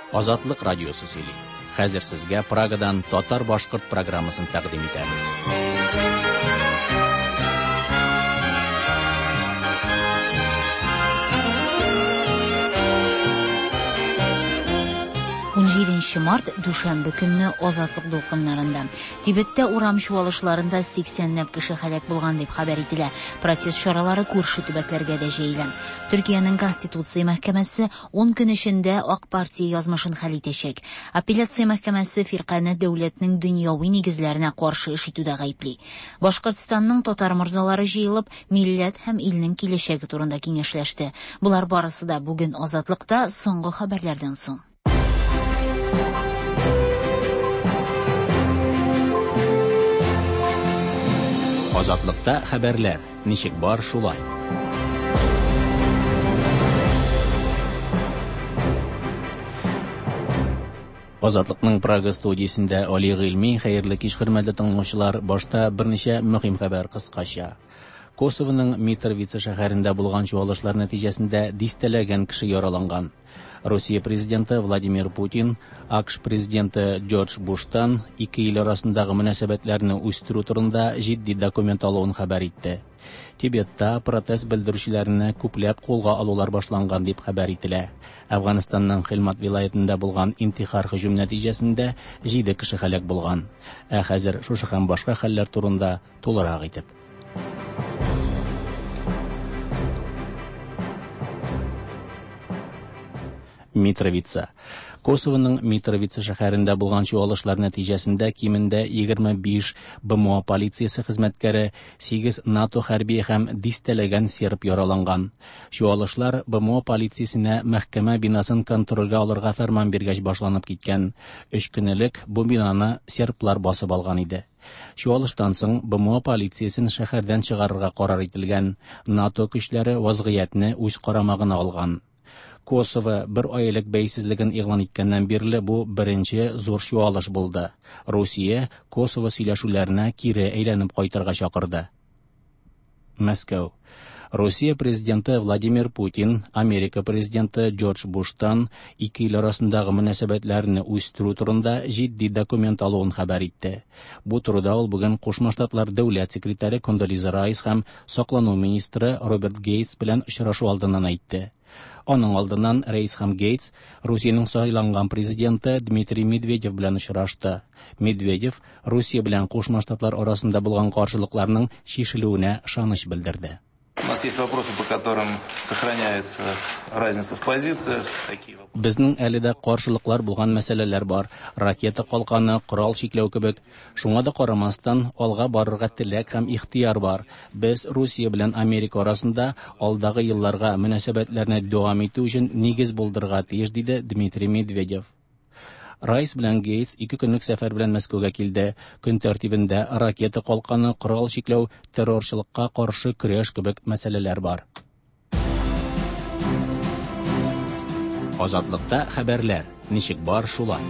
Азатлык радиосы сөйли. Хәзер сезгә Прагадан татар-башкорт программасын тәкъдим итәбез. Март дүшәмбе көнне азатлык дулкыннарында. Тибеттә урам чуалышларында 80 кеше һәлак булган дип хәбәр ителә. Протест чаралары күрше төбәкләргә дә җәелгән. Төркиянең Конституция мәхкәмәсе 10 көн эчендә ак партия язмышын хәл итәчәк. Апелляция мәхкәмәсе фирканы дәүләтнең дөньяви нигезләренә каршы эш итүдә гаепли. Башкортстанның татар морзалары җыелып, милләт һәм илнең киләчәге турында киңәшләште. Булар барысы да бүген азатлыкта соңгы хәбәрләрдән соң. Азатлыкта хәбәрләр. Ничек бар шулай. Азатлыкның Прага студиясендә Али Гыйльми, хәерле кич хөрмәтле тыңлаучылар, башта берничә мөһим хәбәр кыскача. Косовоның Митровица шәһәрендә булган чуалышлар нәтиҗәсендә дистәләгән кеше яраланган. Россия президенты Владимир Путин, АКШ президенты Джордж Буштан ике ил арасындагы мөнәсәбәтләрне үстерү турында җитди документ алуын хәбәр итте. Тибетта протест белдерүчеләрне күпләп кулга алулар башланган дип хәбәр ителә. Әфганстанның Хилмат вилаятында булган интихар һөҗүм нәтиҗәсендә 7 кеше һәлак булган. Хәзер шушы һәм башка хәлләр турында тулырак итеп. Митровица. Косовоның Митровица шәһәрендә булган чуалышлар нәтиҗәсендә кимендә 25 БМО полициясе хезмәткәре, 8 НАТО хәрби һәм дистәләгән серб яраланган. Чуалышлар БМО полициясенә мәхкәмә бинасын контрольгә алырга фәрман биргәч башланып киткән. 3 көнлек бу бинаны серблар басып алган иде. Чуалыштан соң БМО полициясен шәһәрдән чыгарырга карар ителгән. НАТО көчләре вазгыятьне үз карамагына алган. Косово бер айлык бәйсезлеген игълан иткәннән бирле бу беренче зур чуалыш булды. Россия Косово сөйләшүләренә кире әйләнеп кайтырга чакырды. Мәскәү. Россия президенты Владимир Путин, Америка президенты Джордж Буштан ике ил арасындагы мөнәсәбәтләрне үстерү турында җитди документ алуын хәбәр итте. Бу турыда ул бүген Кушма Штатлар дәүләт секретаре Кондолиза Райс һәм саклану министры Роберт Гейтс белән очрашу алдыннан әйтте. Аның алдыннан Рейс һәм Гейтс Русиянең сайланган президенты Дмитрий Медведев белән очрашты. Медведев Русия белән Кушма Штатлар арасында булган каршылыкларның шишелүенә ышаныч белдерде. У нас есть вопросы, по которым сохраняется разница в позициях. Безнең әле дә каршылыклар булган мәсьәләләр бар. Ракета калканы, корал чикләү кебек. Шуңа да карамастан, алга барырга теләк һәм ихтияр бар. Без Русия белән Америка арасында алдагы елларга мөнәсәбәтләрне дәвам итү өчен нигез булдырырга тиеш, диде Дмитрий Медведев. Райс белән Гейтс 2 көнлек сәфәр белән Мәскәүгә килде. Көн тәртибендә ракета калканы, корал чикләү, террорчылыкка каршы көрәш кебек мәсьәләләр бар. Азатлыкта хәбәрләр. Ничек бар шулай.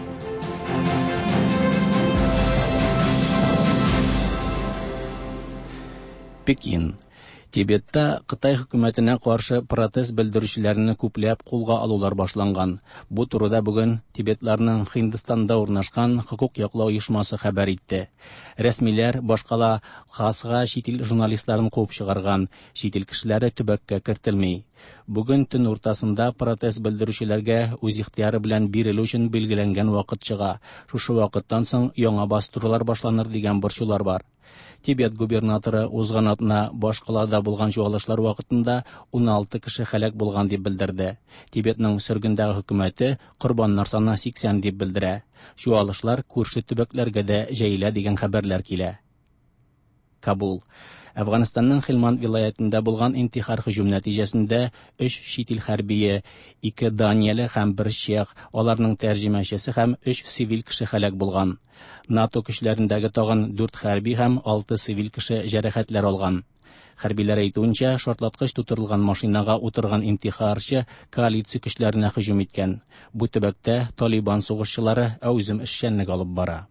Пекин. Тибетта Кытай хөкүмәтенә каршы протест белдерүчеләрне күпләп кулга алулар башланган. Бу турыда бүген Тибетларның Һиндстанда урнашкан хукук яклау оешмасы хәбәр итте. Рәсмиләр башкала хасга чит ил журналистларын куып чыгарган, чит ил кешеләре төбәккә кертелми. Бүген төн уртасында протест белдерүчеләргә үз ихтияры белән бирелү өчен билгеләнгән вакыт чыга. Шушы вакыттан соң яңа бастырулар башланыр дигән борчулар бар. Тибет губернаторы узган атна башкалада булган чуалышлар вакытында 16 кеше һәлак булган дип белдерде. Тибетның сөргендәге хөкүмәте корбаннар саны 80 дип белдерә. Чуалышлар күрше төбәкләргә дә җәелә дигән хәбәрләр килә. Кабул. Әфганстанның Хилманд вилаятында булган интихар һөҗүм нәтиҗәсендә 3 чит ил хәрбие, 2 данияле һәм 1 чех, аларның тәрҗемәчесе һәм 3 цивил кеше һәлак булган. НАТО көчләрендәге тагын 4 хәрби һәм 6 цивил кеше җәрәхәтләр алган. Хәрбиләр әйтүенчә, шартлаткыч тутырылган машинага утырган интихарчы коалиция көчләренә һөҗүм иткән. Бу төбәктә Талибан сугышчылары әүзем эшчәнлек алып бара.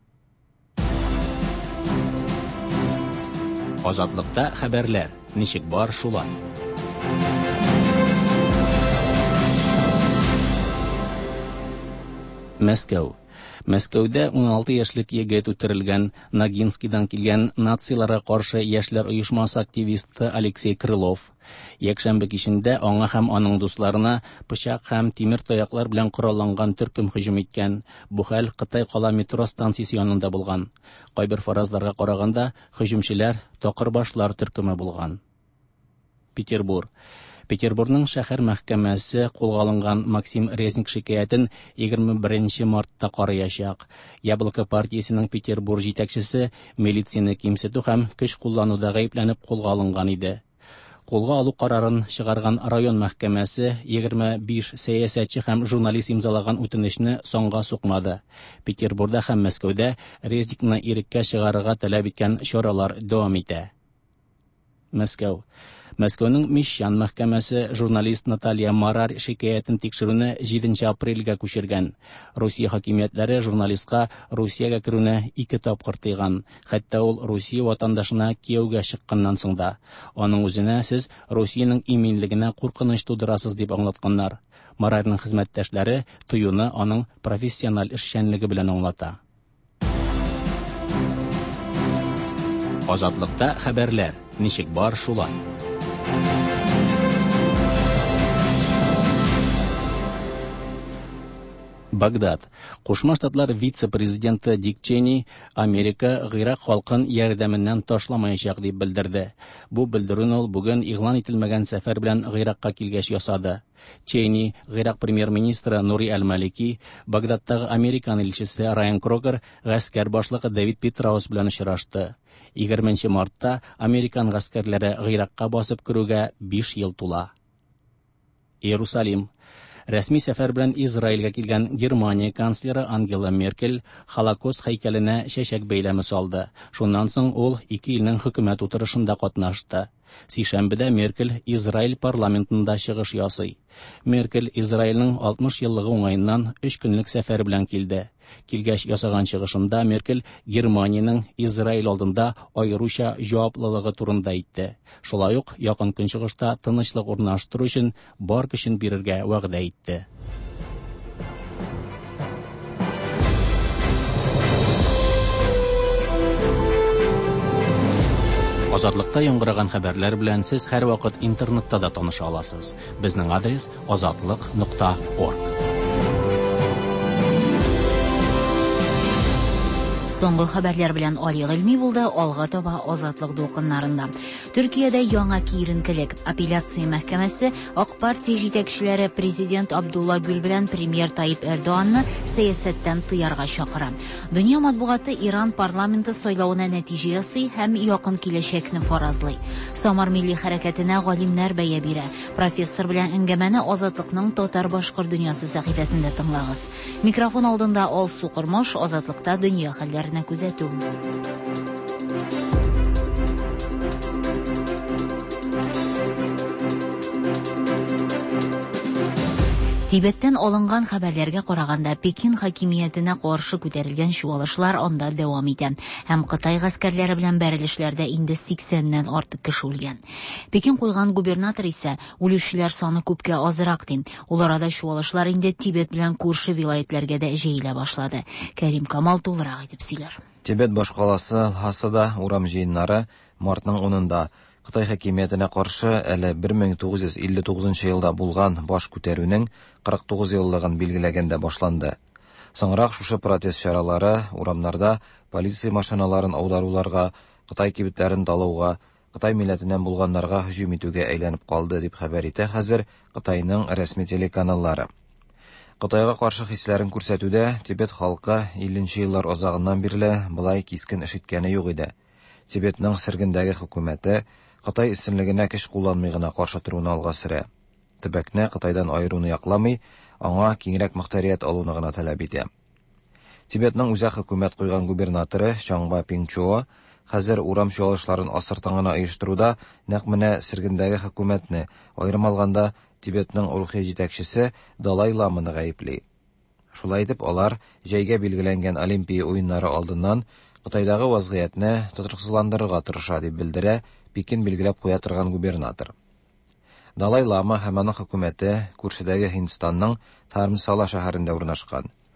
Азатлыкта хәбәрләр. Ничек бар шулай. Мәскәүдә 16 яшьлек егет үтерелгән. Ногинскидан килгән нацияларга каршы яшьләр оешмасы активисты Алексей Крылов. Якшәмбе кичендә аңа һәм аның дусларына пычак һәм тимер таяклар белән коралланган төркем һөҗүм иткән. Бу хәл Кытай кала метро станциясе янында булган. Кайбер фаразларга караганда, һөҗүмчеләр тақырбашлар төркеме булган. Петербургның шәһәр мәхкәмәсе кулга алынган Максим Резник шикаятен 21 мартта караячак. Яблоко партиясенең Петербург җитәкчесе милицияне кимсетү һәм көч куллануда гаепләнеп кулга алынган иде. Кулга алу карарын чыгарган район мәхкәмәсе 25 сәясәтче һәм журналист имзалаган үтенечне соңга сукмады. Петербургда һәм Мәскәүдә Резникны иреккә чыгарырга таләп иткән чаралар дәвам итә. Мәскәүнең Мишьян мәхкәмәсе журналист Наталья Марар шикаятен тикшерүне 7 апрельгә күчергән. Русия хакимиятләре журналистка Русиягә керүне 2 тапкыр тыйган. Хәтта ул Русия ватандашына кияүгә чыкканнан соң да. Аның үзенә сез Русиянең иминлегенә куркыныч тудырасыз дип аңлатканнар. Марарның хезмәттәшләре тыюны аның профессиональ эшчәнлеге белән аңлата. Азатлыкта хәбәрләр. Ничек бар шулай. Багдад. Кушма Штатлар вице-президенты Дик Чейни Америка Гыйрак халкын ярдәменнән ташламаячак дип белдерде. Бу белдерүне ул бүген игълан ителмәгән сәфәр белән Гыйракка килгәч ясады. Чейни Гыйрак премьер-министры Нури Аль-Малики, Багдадтагы Американ илчесе Райан Крокер, гаскәр башлыгы Дэвид Петраус белән очрашты. 20 мартта Американ гаскәрләре Гыйракка басып керүгә 5 ел тула. Иерусалим. Рәсми сәфәр белән Израильгә килгән Германия канцлеры Ангела Меркель Холокост һәйкәленә чәчәк бәйләме салды. Шуннан соң ул ике илнең хөкүмәт утырышында катнашты. Сишәмбедә Меркель Израиль парламентында чыгыш ясый. Меркель Израильнең 60 еллыгы уңаеннан 3 көнлек сәфәр белән килде. Килгәч ясаган чыгышында Меркель Германиянең Израиль алдында аеруча җаваплылыгы турында әйтте. Шулай ук якын көнчыгышта тынычлык урнаштыру өчен бар көчен бирергә вәгъдә итте. Азатлыкта яңгыраган хәбәрләр белән сез һәр вакыт интернетта да таныша аласыз. Безнең адрес azatlyk.org. Соңгы хәбәрләр белән Али Гыйльми булды, алга таба Азатлык дулкыннарында. Төркиядә яңа киеренкелек. Апелляция мәхкәмәсе АК партия җитәкчеләре президент Абдулла Гүл белән премьер Таип Эрдоганны сәясәттән тыярга чакыра. Дөнья матбугаты Иран парламенты сайлауына нәтиҗә ясый һәм якын киләчәкне фаразлый. Самар милли хәрәкәтенә галимнәр бәя бирә. Профессор белән әңгәмәне Азатлыкның Татар-Башкыр дөньясы сәхифәсендә тыңлагыз. Микрофон алдында Алсу Кормаш, Азатлыкта дөнья хәлләре күзәтү. Тибеттән алынган хәбәрләргә караганда, Пекин хакимиятенә каршы күтәрелгән чуалышлар анда дәвам итә. Һәм Кытай гаскәрләре белән бәрелешләрдә инде 80ннән артык кеше үлгән. Пекин куйган губернатор исә үлүчеләр саны күпкә азрак ди. Ул арада чуалышлар инде Тибет белән күрше вилаятларга да җәелә башлады. Кәрим Камал тулырак итеп сөйләр. Тибет башкаласы Лхасада урам җыеннары мартның 10-нда Кытай хакимиятенә каршы әле 1959 елда булган баш күтәрүнең 49 еллыгын билгеләгәндә башланды. Соңрак шушы протест чаралары урамнарда полиция машиналарын аударуларга, Кытай кибетләрен талауга, Кытай милләтеннән булганнарга һөҗүм итүгә әйләнеп калды дип хәбәр итә хәзер Кытайның рәсми телеканаллары. Кытайга каршы хисләрен күрсәтүдә Тибет халкы 50нче еллар азагыннан бирле былай кискен эш иткәне юк иде. Тибетның сөргендәге хөкүмәте Кытай исемлегенә көч кулланмый гына каршы торуны алга сөрә. Төбәкне Кытайдан айыруны якламый, аңа киңрәк мөхтәрият алуны гына таләп итә. Тибетның үзәк хөкүмәт куйган губернаторы Чаңба Пиңчуо хәзер урам чуалышларын асыртаңына оештыруда нәкъ менә сөргендәге хөкүмәтне, аерым алганда Тибетның рухи җитәкчесе Далай Ламаны гаепли. Шулай итеп, алар җәйгә билгеләнгән Олимпия уеннары алдыннан Кытайдагы вазгыятьне тотрыксызландырырга тырыша дип белдерә Пекин билгеләп куя торган губернатор. Далай Лама һәм аның хөкүмәте күршедәге Һиндстанның Тармсала шәһәрендә урнашкан.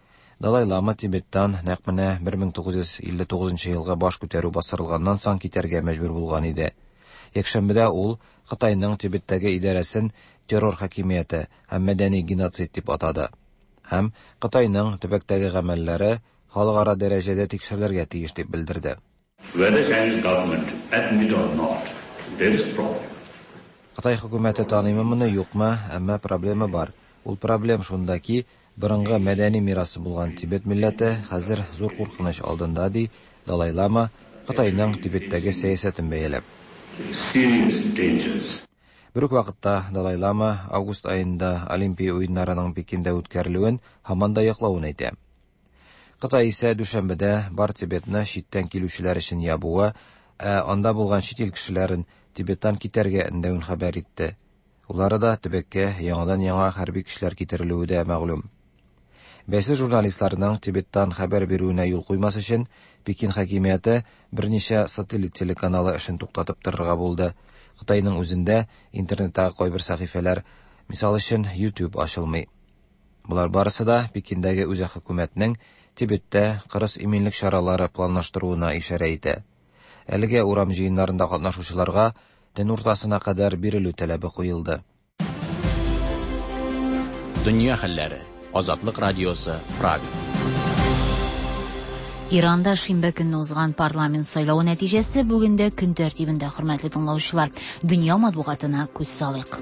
Далай Лама Тибеттан нәкъ 1959 елга баш күтәрү басырылганнан соң китәргә мәҗбүр булган иде. Якшәмбедә ул Кытайның Тибеттәге идарәсен террор хакимияте һәм мәдәни геноцид дип атады. Һәм Кытайның төбәктәге гамәлләре халыкара дәрәҗәдә тикшерелергә тиеш дип белдерде. Whether Chinese government admit or not, there is problem. Кытай хөкүмәте таныймы моны юкмы, әмма проблема бар. Ул проблем шунда ки, бұрынғы мәдәни мирасы булган Тибет милләте хәзер зур куркыныч алдында ди Далай Лама Кытайның Тибеттәге сәясәтен бәяләп. Serious dangers. Бер үк вакытта Далай Лама август айында Олимпия уеннарының Пекиндә үткәрелүен һаман да яклавын әйтә. Кытай исә дүшәмбедә бар Тибетны читтән килүчеләр өчен ябуы, анда булган чит ил кешеләрен Тибеттан китәргә өндәвен хәбәр итте. Улары да Тибеткә яңа хәрби кешеләр китерелүе дә мәгълүм. Бәйсез журналистларның Тибеттан хәбәр бирүенә юл куймас өчен Пекин хакимияте берничә сателлит телеканалы эшен туктатып торырга булды. Кытайның үзендә интернеттагы кайбер сәхифәләр, мисал өчен YouTube ачылмый. Булар барысы да Пекиндәге үзе хөкүмәтнең Тибеттә кырыс иминлек чаралары планлаштыруына ишарә итә. Әлегә урам җыеннарында катнашучыларга төн уртасына кадәр бирелү таләбе куелды. Дөнья хәлләре. Азатлык радиосы, Прага. Иранда шимбә көнне узган парламент сайлауы нәтиҗәсе бүгендә көн тәртибендә, хөрмәтле тыңлаучылар. Дөнья матбугатына күз салыйк.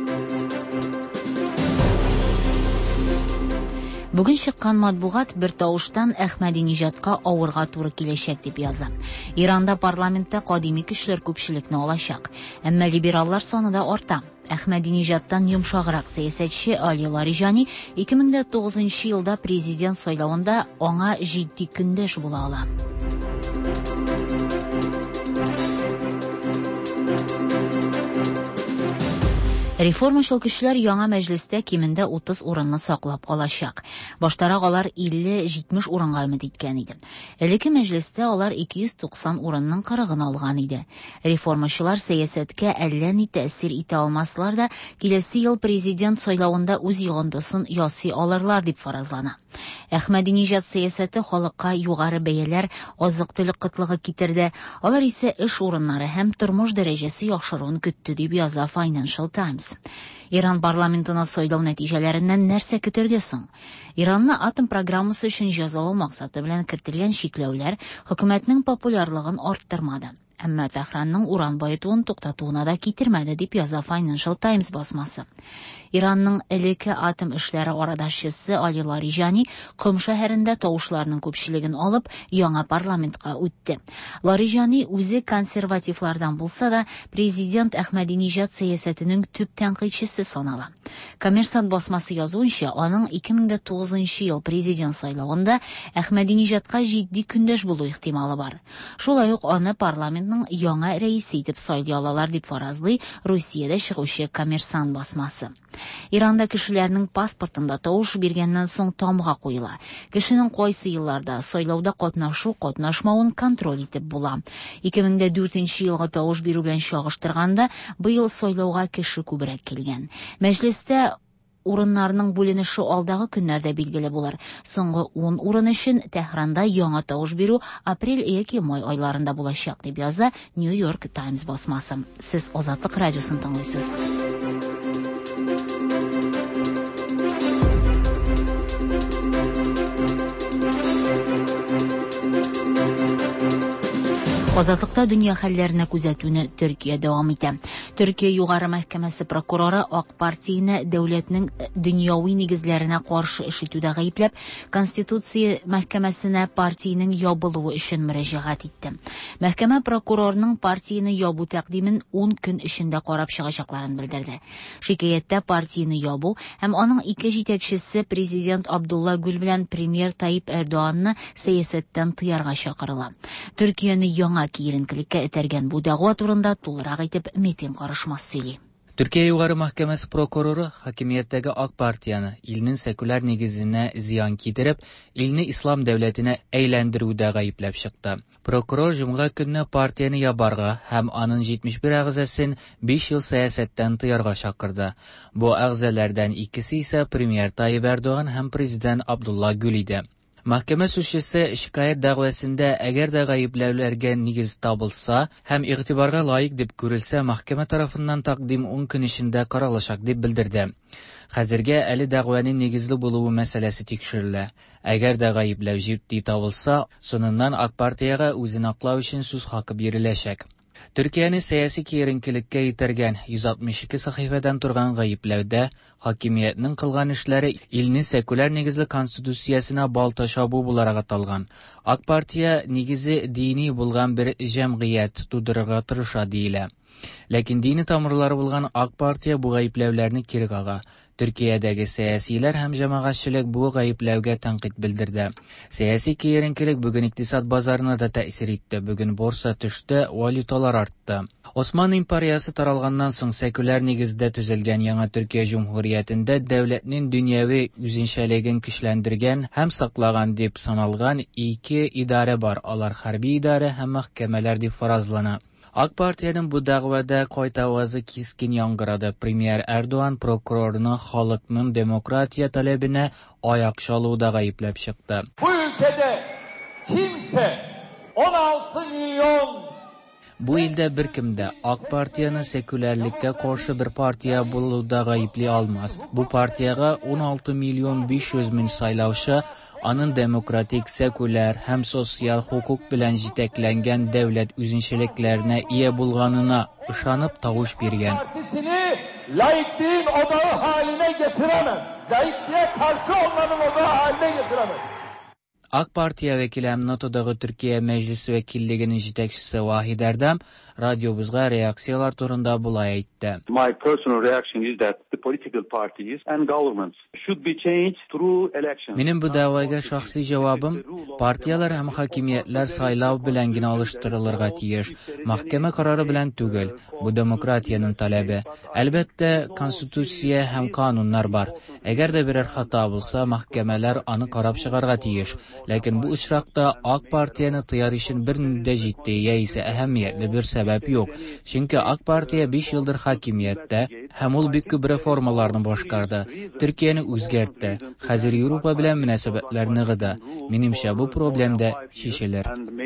Бүген чыккан матбугат бер тавыштан Әхмәдинеҗадка авырга туры киләчәк дип яза. Иранда парламентта кадими кешеләр күпчелекне алачак, әмма либераллар саны да арта. Әхмәдинеҗадтан йомшаграк сәясәтче Али Ларижани 2009 елда президент сайлауында аңа җитди көндәш була ала. Реформачыл кешеләр яңа мәҗлестә кимендә 30 урынны саклап калачак. Баштарак алар 50-70 урынга өмет иткән иде. Элекке мәҗлестә алар 290 урынның 40-ын алган иде. Реформачылар сәясәткә әллә ни тәэсир итә алмаслар да, киләсе ел президент сайлауында үз йогынтысын ясый алырлар дип фаразлана. Әхмәдинеҗад сәясәте халыкка югары бәяләр, азык-төлек кытлыгы китерде. Алар исә эш урыннары һәм тормыш дәрәҗәсе яхшыруын көтте дип яза Financial Times. Иран парламентына сайлау нәтиҗәләреннән нәрсә көтәргә соң? Иранны атом программасы өчен җәзалау максаты белән кертелгән чикләүләр хөкүмәтнең популярлыгын арттырмады. Әмма Тәһранның уран байытуын туктатуына да китермәде дип яза Financial Times басмасы. Иранның элекке атом эшләре арадашчысы Али Ларижани Ком шәһәрендә тавышларның күпчелеген алып, яңа парламентка үтте. Ларижани үзе консервативлардан булса да, президент Әхмәдинеҗад сәясәтенең төп тәнкыйтьчесе санала. Коммерсант басмасы язуынча, аның 2009 ел президент сайлауында Әхмәдинеҗадка җитди көндәш булу ихтималы бар. Шулай ук аны парламентның яңа рәисе итеп сайлый алалар дип фаразлый Русиядә чыгучы коммерсант басмасы. Иранда кешеләрнең паспортында тавыш биргәннән соң тамга куела. Кешенең кайсы елларда сайлауда катнашмавын контроль итеп була. 2004 елга тавыш бирү белән чагыштырганда, быел сайлауга кеше күбрәк килгән. Мәҗлестә урыннарның бүленеше алдагы көннәрдә билгеле булыр. Соңгы 10 урын өчен Тәһранда яңа тавыш бирү апрель яки май айларында булачак дип яза New York Times басмасы. Сез Азатлык радиосын тыңлыйсыз. Азатлыкта дөнья хәлләренә күзәтүне Төркия дәвам итә. Төркия югары мәхкәмәсе прокуроры АК партияне дәүләтнең дөньяви нигезләренә каршы эш итүдә гаепләп, Конституция мәхкәмәсенә партияның ябылуы өчен мөрәҗәгать итте. Мәхкәмә прокурорның партияны ябу тәкъдимен 10 көн эчендә карап чыгачакларын белдерде. Шикаятьтә партияны ябу һәм аның ике җитәкчесе президент Абдулла Гүл белән премьер Таип Эрдоганны сәясәттән тыярга чакырыла. Төркияне яңа киеренкелеккә этәргән бу дәгъва турында тулырак итеп Метин Карышмас сөйли. Төркия югары мәхкәмәсе прокуроры хакимияттәге АК партияны илнең секуляр нигезенә зыян китереп, илне ислам дәүләтенә әйләндерүдә гаепләп чыкты. Прокурор җомга көнне партияны ябарга һәм аның 71 әгъзасын 5 ел сәясәттән тыярга чакырды. Бу әгъзалардан икесе исә премьер Таип Эрдоган һәм президент Абдулла Гүл иде. Mahkeme сүзчесе шикаят дәгъвасында әгәр дә гаепләүләргә нигез табылса һәм игътибарга лаек дип күрелсә, mahkeme тарафыннан тәкъдим 10 көн эчендә каралачак дип белдерде. Хәзергә әле дәгъваның нигезле булуы мәсьәләсе тикшерелә. Әгәр дә гаепләү җитди табылса, соңыннан ак партияга үзен аклау өчен сүз хакы биреләчәк. Төркияне сәяси киеренкелеккә итәргән 162 сәхифәдән торган гаепләүдә хакимиятның кылган эшләре илне секуляр нигезле конституциясенә балта чабу буларак аталган. Ак партия нигезе дини булган бер җәмгыять тудырырга тырыша диелә. Ләкин дини тамырлары булган ак партия бу гаепләүләрне кире кага. Төркиядәге сәясиләр һәм җәмәгатьчелек бу гаепләүгә тәнкыйть белдерде. Сәяси киеренкелек бүген икътисад базарына да тәэсир итте. Бүген борса төште, валюталар артты. Осман империясы таралганнан соң секуляр нигездә төзелгән яңа Төркия җумһуриятендә дәүләтнең дөньяви үзенчәлеген көчләндергән һәм саклаган дип саналган 2 идарә бар. Алар хәрби идарә һәм мәхкәмәләр дип фаразлана. Ак партияның бу дәгъвада кайта авазы кискен яңгырады. Премьер Эрдоган прокурорны халыкның демократия таләбенә аяк чалуда гаепләп чыкты. Bu ülkede kimse 16 milyon Бу илдә беркем дә ак партияны секулярлеккә каршы бер партия булуда гаепли алмас. Бу партияга 16 миллион 500 мең сайлаучы аның демократик, секуляр һәм социаль хукук белән җитәкләнгән дәүләт үзенчәлекләренә ия булганына ышанып тавыш биргән. partisini laikliğin odağı haline getiremez. Laikliğe karşı olmanın odağı haline getiremez. Ак партия вәкиле һәм Натодагы Төркия мәҗлесе вәкиллегенең җитәкчесе Вахид Әрдәм радиобызга реакциялар турында булай әйтте. My personal reaction is that the political parties and governments should be changed through elections. Минем бу дәвага шәхси җавабым, партиялар һәм хакимиятләр сайлау белән генә алыштырылырга тиеш. Мәхкәмә карары белән түгел. Бу демократияның таләбе. Әлбәттә, конституция һәм кануннар бар. Әгәр дә берәр хата булса, мәхкәмәләр аны карап чыгарга тиеш. Ләкин бу очракта ак партияны тыяр өчен бернидә җитди яисә әһәмиятле бер сәбәп юк. Чөнки ак партия 5 елдыр хакимияттә һәм ул бик күп реформаларны башкарды. Төркияне үзгәртте. Хәзер Европа белән мөнәсәбәтләр ныгыды. Минемчә, бу проблемда шишелер.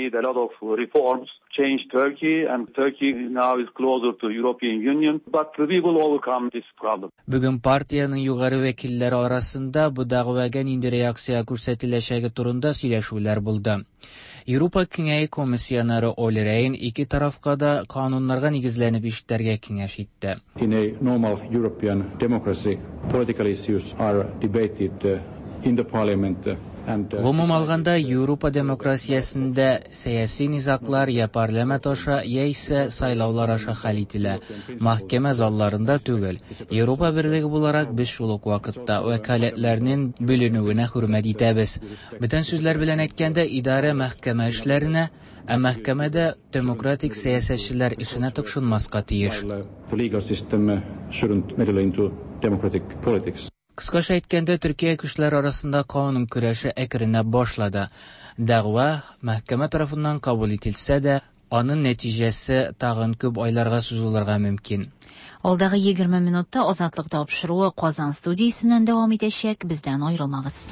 Change Turkey, and Turkey now is closer to European Union, but we will overcome this problem. Бүген партияның югары вәкилләре арасында бу дәгъвага нинди реакция күрсәтеләчәге турында сөйләшүләр булды. Европа Киңәе комиссионеры Олли Рейн ике тарафка да кануннарга нигезләнеп эшләргә киңәш итте. In a normal European democracy, political issues are debated in the parliament. Гомум алганда, Европа демократиясендә сәяси низаклар я парламент аша, яисә сайлаулар аша хәл ителә. Мәхкәмә залларында түгел. Европа берлеге буларак без шул ук вакытта вәкаләтләрнең бүленүенә хөрмәт итәбез. Бүтән сүзләр белән әйткәндә, идарә мәхкәмә эшләренә, ә мәхкәмәдә демократик сәясәтчеләр эшенә тыкшынмаска тиеш. The legal system shouldn't meddle into democratic politics. Кыскаша әйткәндә, Төркия көчләре арасында канун көрәше әкренләп башлады. Дәгъва мәхкәмә тарафыннан кабул ителсә дә, аның нәтиҗәсе тагын күп айларга сузылырга мөмкин. Алдагы 20 минутта Азатлык тапшыруы Казан студиясеннән дәвам итәчәк. Бездән аерылмагыз.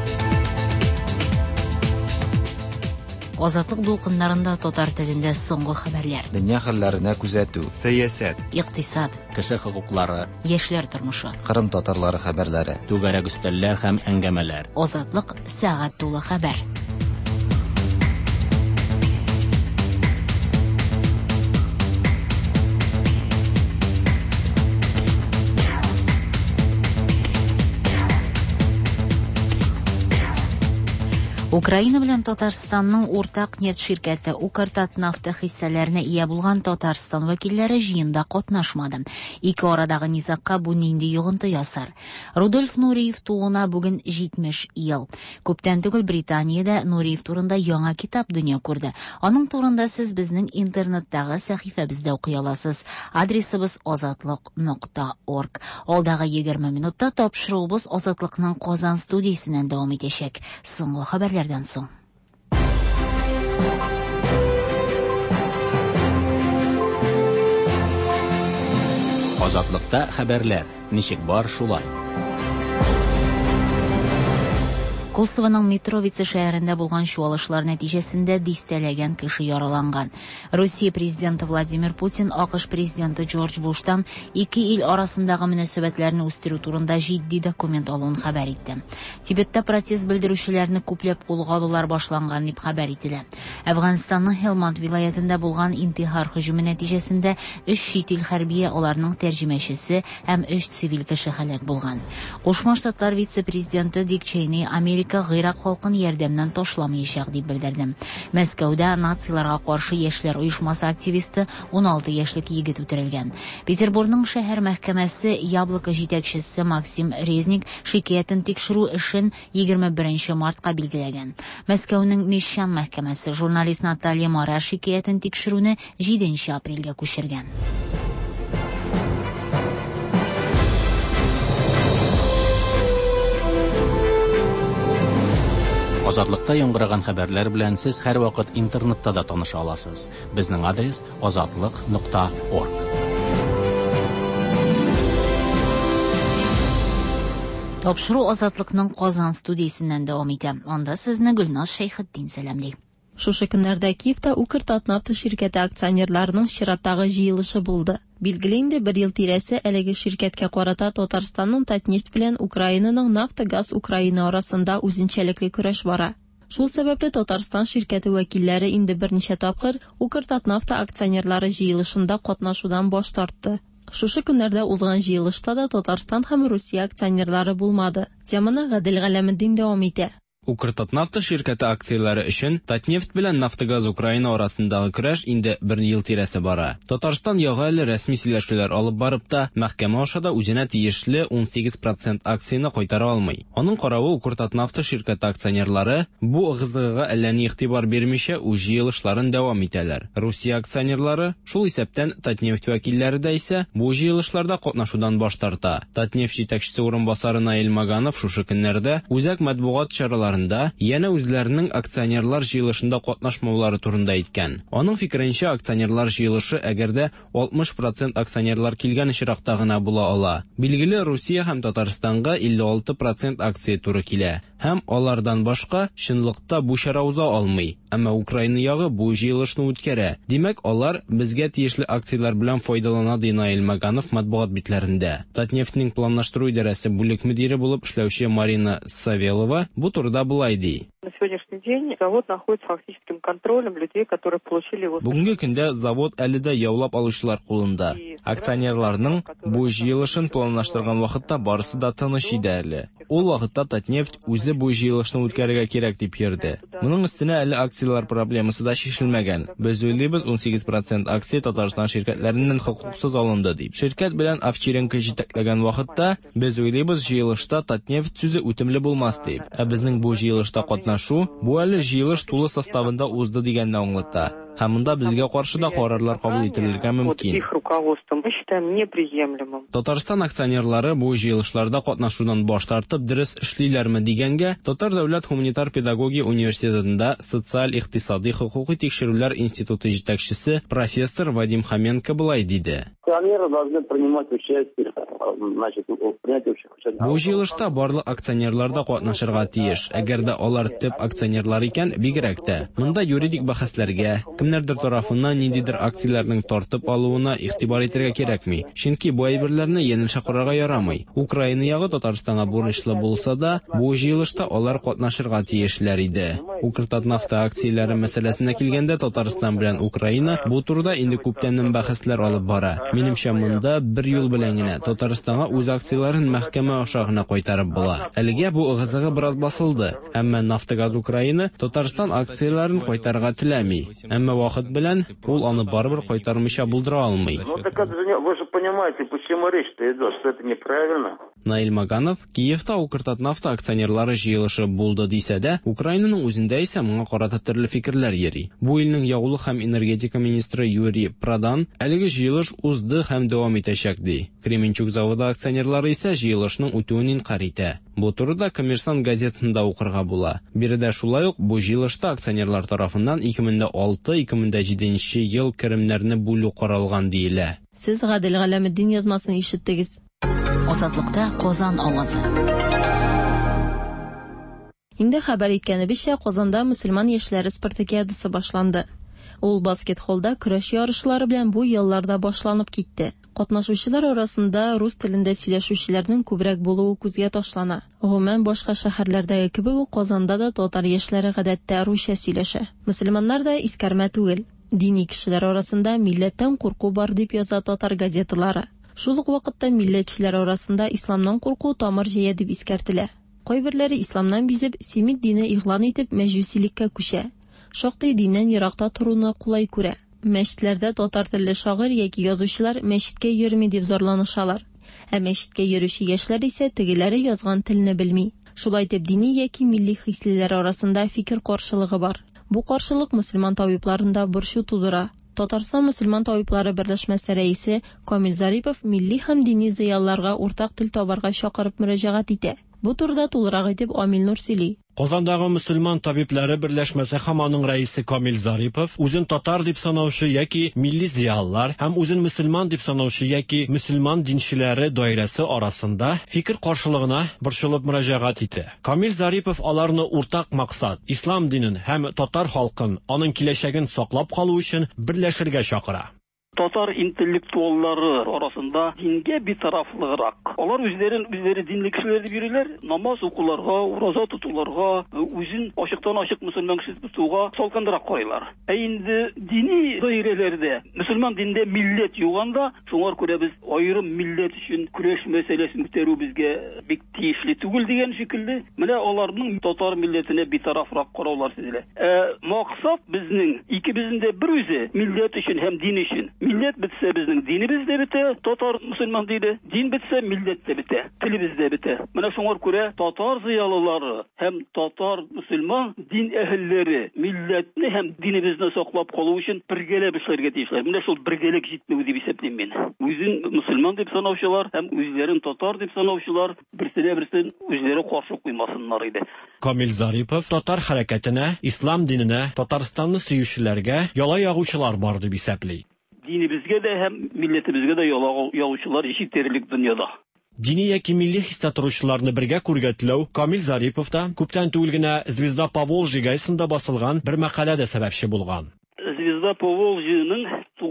Азатлык дулкыннарында татар телендә соңгы хәбәрләр. Дөнья хәлләренә күзәтү, сәясәт, Икътисад, кеше хокуклары, яшьләр тормышы. Кырым татарлары хәбәрләре. Түгәрәк өстәлләр һәм әңгәмәләр. Азатлык сәгать тулы хәбәр. Украина белән Татарстанның уртак нефть ширкәте Укртатнафта хиссәләренә ия булган Татарстан вәкилләре җыенда катнашмады. Ике арадагы низакка бу нинди йогынты ясар? Рудольф Нуриев туына бүген 70 ел. Күптән түгел Британиядә Нуриев турында яңа китап дөнья күрде. Аның турында сез безнең интернеттагы сәхифәбездә укый аласыз. Адресыбыз azatlyk.org. Алдагы 20 минутта тапшыруыбыз Азатлыкның Казан студиясеннән дәвам итәчәк. Соңгы хәбәрләрдән соң. Азатлыкта хәбәрләр. Ничек бар шулай? Косованың Митровица шәһәрендә булган чуалышлар нәтиҗәсендә дистәләгән кеше яраланган. Русия президенты Владимир Путин АКШ президенты Джордж Буштан ике ил арасындагы мөнәсәбәтләрне үстерү турында җитди документ алуын хәбәр итте. Тибетта протест белдерүчеләрне күпләп кулга алулар башланган дип хәбәр ителә. Әфганстанның Хелманд вилаятында булган интихар һөҗүме нәтиҗәсендә 3 чит ил хәрбие, аларның тәрҗемәчесе һәм 3 цивил кеше һәлак булган. Кушма Штатлар вице-президенты Дик Чейни Америка Гыйрак халкын ярдәмнән ташламаячак дип белдерде. Мәскәүдә нацияларга каршы яшьләр оешмасы активисты 16 яшьлек егет үтерелгән. Петербургның шәһәр мәхкәмәсе Яблоко җитәкчесе Максим Резник шикаятен тикшерү эшен 21 мартка билгеләгән. Мәскәүнең Мещан мәхкәмәсе журналист Наталья Мара шикаятен тикшерүне 7 апрельгә күчергән. Азатлыкта яңгыраган хәбәрләр белән сез һәр вакыт интернетта да таныша аласыз. Безнең адрес azatlyk.org. Тапшыру Азатлыкның Казан студиясеннән дәвам итә. Анда сезне Гөлназ Шәйхетдин сәламли. Шушы көннәрдә Киевта Укртатнефть ширкәте акционерларының чираттагы җыелышы булды. Билгеле инде 1 ел тирәсе әлеге ширкәткә карата Татарстанның Татнефть белән Украинаның Нафтогаз Украина арасында үзенчәлекле көрәш бара. Шул сәбәпле Татарстан ширкәте вәкилләре инде берничә тапкыр Укртатнефть акционерлары җыелышында катнашудан баш тартты. Шушы көннәрдә узган җыелышта да Татарстан һәм Русия акционерлары булмады. Теманы Гадел Галәметдин дәвам итә. Укртатнефть ширкәте акцияләре өчен Татнефть белән Нафтогаз Украина арасындагы көрәш инде 1 ел тирәсе бара. Татарстан ягы әле рәсми сөйләшүләр алып барып та, мәхкәмә аша да үзенә тиешле 18% акцияны кайтара алмый. Аның каравы Укртатнефть ширкәте акционерлары бу ыгы-зыгыга әллә ни игътибар бирмичә үз җыелышларын дәвам итәләр. Русия акционерлары шул исәптән Татнефть вәкилләре дә исә бу җыелышларда катнашудан баш тарта. Татнефть җитәкчесе урынбасары Наил Маганов шушы көннәрдә үзәк матбугат чаралары яна үзләренең акционерлар җыелышында катнашмаулары турында әйткән. Аның фикеренчә, акционерлар җыелышы әгәрдә 60% акционерлар килгән очракта гына була ала. Билгеле, Русия һәм Татарстанга 56% акция туры килә. Һәм алардан башка чынлыкта бу чара уза алмый. Әмма Украина ягы бу җыелышны үткәрә. Димәк, алар безгә тиешле акциялар белән файдалана ди Наил Маганов матбугат битләрендә. Татнефтьнең планлаштыру идарәсе бүлек мөдире булып эшләүче Марина Савелова бу турыда булай ди. На сегодняшний день завод находится под фактическим контролем людей, которые получили его. Бүгенге көндә завод әле дә яулап алучылар кулында. Акционерларның бу җыелышын планлаштырган вакытта барысы да тыныч иде әле. Ул вакытта Татнефть үзе бу җыелышны үткәрергә кирәк дип йөрде. Моның өстенә әле акциялар проблемасы да шешелмәгән. Без уйлыйбыз, 18% акция Татарстан ширкәтләреннән хокуксыз алынды дип. Ширкәт белән Овчаренко җитәкләгән вакытта без уйлыйбыз, җыелышта Татнефть сүзе үтемле булмас дип. Ә безнең бу җыелышта катнашу бу әле җыелыш тулы составында узды дигәнне аңлата. Һәм монда безгә каршы да карарлар кабул ителергә мөмкин. Татарстан акционерлары бу җыелышларда катнашудан баш тартып дөрес эшлиләрме дигәнгә, Татар дәүләт гуманитар педагогия университетында социаль-икътисади хокукый тикшерүләр институты җитәкчесе профессор Вадим Хоменко булай диде. Бу җыелышта барлык акционерлар да катнашырга тиеш. Әгәр дә алар төп акционерлар икән, бигрәк тә. Монда юридик бәхәсләргә, кемнәрдер тарафыннан ниндидер акцияләрнең тартып алуына игътибар итәргә кирәкми. Чөнки бу әйберләрне янәшә карарга ярамый. Украина ягы Татарстанга бурычлы булса да, бу җыелышта алар катнашырга тиешләр иде. Укртатнефть акцияләре мәсьәләсенә килгәндә, Татарстан белән Украина бу турыда инде күптән бәхәсләр алып бара. Минемчә, монда 1 ел белән генә Татарстанга үз акцияларын мәхкәмә аша гына кайтарып була. Әлегә бу ыгы-зыгы бераз басылды. Әмма Нафтогаз Украина Татарстан акцияларын кайтарырга теләми. Әмма вакыт белән ул аны барыбер кайтармыйча булдыра алмый. Наил Маганов Киевта Укртатнефть акционерлары җыелышы булды дисә дә, Украинаның үзендә исә моңа карата төрле фикерләр йөри. Бу илнең яулык һәм энергетика министры Юрий Продан әлеге җыелыш узды һәм дәвам итәчәк ди. Кременчук заводы акционерлары исә җыелышның үтүен инкар итә. Бу турыда Коммерсант газетасында укырга була. Биредә шулай ук бу җыелышта акционерлар тарафыннан 2006-2007 ел керемнәрне бүлү каралган диелә. Сез Гадел Галәметдин язмасын ишеттегез. Азатлыкта Казан авазы. Инде хәбәр иткәнебезчә, Казанда мөселман яшьләре спартакиадасы башланды. Ул баскетболда көрәш ярышлары белән бу елларда башланып китте. Катнашучылар арасында рус телендә сөйләшүчеләрнең күбрәк булуы күзгә ташлана. Гомумән башка шәһәрләрдәге кебек үк Казанда да татар яшьләре гадәттә русча сөйләшә. Мөселманнар да искәрмә түгел. Дини кешеләр арасында милләттән курку бар дип яза татар газеталары. Шул ук вакытта милләтчеләр арасында исламнан курку тамыр җыя дип искәртелә. Кайберләре исламнан бизеп, семит дине игълан итеп мәҗүсилеккә күчә. Шактый диннән еракта торуны кулай күрә. Мәчетләрдә татар телле шагыйрь яки язучылар мәчеткә йөрми дип зарланышалар. Ә мәчеткә йөрүче яшьләр исә тегеләре язган телне белми. Шулай итеп дини яки милли хислеләр арасында фикер каршылыгы бар. Бу каршылык мөселман табибларында борчу тудыра. Татарстан мөселман табиблары берләшмәсе рәисе Камил Зарипов милли һәм дини зыялыларга уртак тел табарга чакырып мөрәҗәгать итә. Бу турыда тулырак итеп Амил Нур сөйли. Казандагы мөселман табиблары берләшмәсе һәм аның рәисе Камил Зарипов үзен татар дип санаучы яки милли зыялылар һәм үзен мөселман дип санаучы яки мөселман динчеләре даирәсе арасында фикер каршылыгына борчылып мөрәҗәгать итә. Камил Зарипов аларны уртак максат ислам динен һәм татар халкын, аның киләчәген саклап калу өчен берләшергә чакыра. Татар интеллектуаллары арасында дингә битарафлыграк. Алар үзләре динле кешеләр дип йөриләр, намаз укуларга, ураза тотуларга, үзен ачыктан-ачык мөселман кеше тотуга салкындырак карыйлар. Ә инде дини даирәләрдә, мөселман диндә милләт юганда, шуңар күрә без аерым милләт өчен көрәш мәсьәләсен күтәрү безгә бик тиешле түгел дигән шикелле, менә аларның татар милләтенә битарафрак караулар сизелә. Максат безнең икебезнең дә бер үзе милләт өчен һәм дин өчен. Милләт бетсә безнең динебез дә бетә, татар мөселман диде. Дин бетсә милләт дә бетә, телебез дә бетә. Менә шуңар күрә татар зыялылары һәм татар мөселман дин әһелләре милләтне һәм динебезне саклап калу өчен бергәләп эшләргә тиешләр. Менә шул бергәлек җитмәү дип исәплим мин. Үзен мөселман дип санаучылар һәм үзләрен татар дип санаучылар берсен үзләре каршы куймасыннар иде. Камил Зарипов татар хәрәкәтенә, ислам диненә, Татарстанны сөючеләргә яла ягучылар бар дип исәпли. Динебезгә дә һәм милләтебезгә дә яла ягучылар җитәрлек дөньяда. Дини яки милли хистә торучыларны бергә күргәтләү Камил Зариповта күптән түгел генә Звезда Поволжья газетасында басылган бер мәкаләдә сәбәпче булган. Звезда Поволжьяның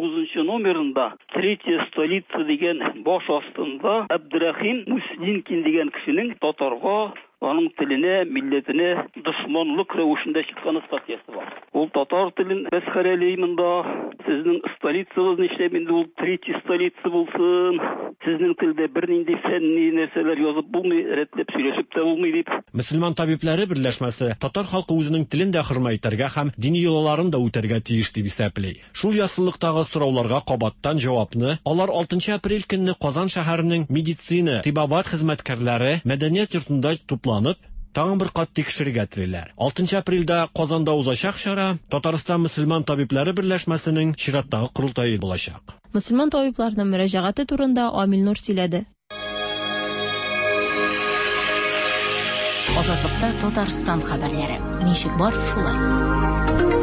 9 номерында «Третья столица» дигән баш астында Абдрахим Муслинкин дигән кешенең татарга, аның теленә, милләтенә дошманлык рәвешендә чыккан статьясы бар. Ул татар телен мәсхәрәләй монда. Сезнең столицагыз нишләп инде ул третья столица булсын? Сезнең телдә бернинди фәнни нәрсәләр язып булмый, рәтләп сөйләшеп тә булмый дип. Мөселман табиблары берләшмәсе татар халкы үзенең телен дә хөрмәтергә һәм дини йолаларын да үтәргә тиеш дип исәпли. Шул ясыллыктагы сорауларга кабаттан җавапны алар 6 апрель көнне Казан шәһәренең медицина, тибабат хезмәткәрләре мәдәният йортында тупланып, тагын бер кат тикшерергә телиләр. 6 апрельдә Казанда узачак чара Татарстан мөселман табиблары берләшмәсенең чираттагы курултае булачак. Мөселман табибларның мөрәҗәгате турында Амил Нур сөйләде. Азатлыкта Татарстан хәбәрләре. Ничек бар шулай.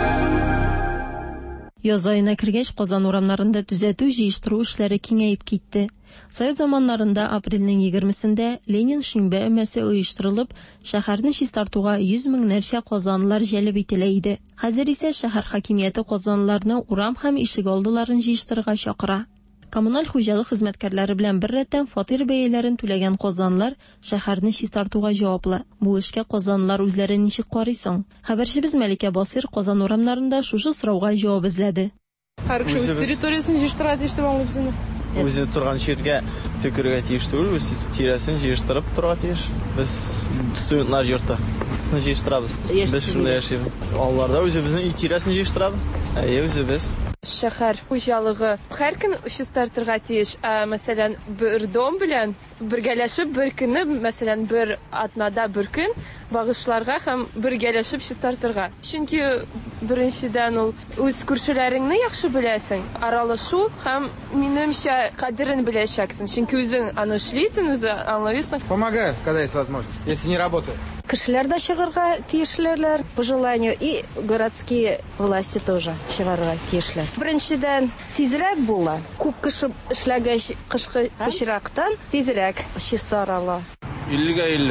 Яз айына кергәч, Казан урамнарында төзәтү, җыештыру эшләре киңәеп китте. Совет заманнарында апрельнең 20-сендә Ленин шимбә өмәсе оештырылып, шәһәрне чистартуга 100 меңнәрчә казанлылар җәлеп ителә иде. Хәзер исә шәһәр хакимияте казанлыларны урам һәм ишек алдыларын җыештырырга чакыра. Коммуналь хуҗалык хезмәткәрләре белән бер рәттән фатир бәяләрен түләгән казанлылар шәһәрне чистартуга җаваплы. Бу эшкә казанлылар үзләре ничек карыйсың? Хәбәрчебез Мәликә Басир Казан урамнарында шушы сорауга җавап эзләде. Территориясын җыештыра диштем аңлый безне. Үзе торган җиргә төкерергә тиеш түгел, үз тирәсен җыештырып торырга тиеш. Без студентлар йорты җыештырабыз. Без шунда яшибез. Алларда үзебезнең тирәсен җыештырабыз. Үзебез. Шәһәр хуҗалыгы һәр көн чистартырга тиеш. Мәсәлән, бер дом белән бергәләшеп бер көнне, мәсәлән, бер атнада бер көн багышларга һәм бергәләшеп чистартырга. Чөнки беренчедән ул үз күршеләреңне яхшы беләсең, аралашу һәм минемчә кадерен беләчәксең. Чөнки үзең аны эшлисең, үзең аңлыйсың. Помогаю, когда есть возможность, если не работаю. Кешеләр дә чыгарга тиешләр, по желанию, и городские власти тоже чыгарга тиешләр. Беренчедән тизрәк була. Күп кеше эшләгәч кышкы пычрактан тизрәк чистарала. 50-50.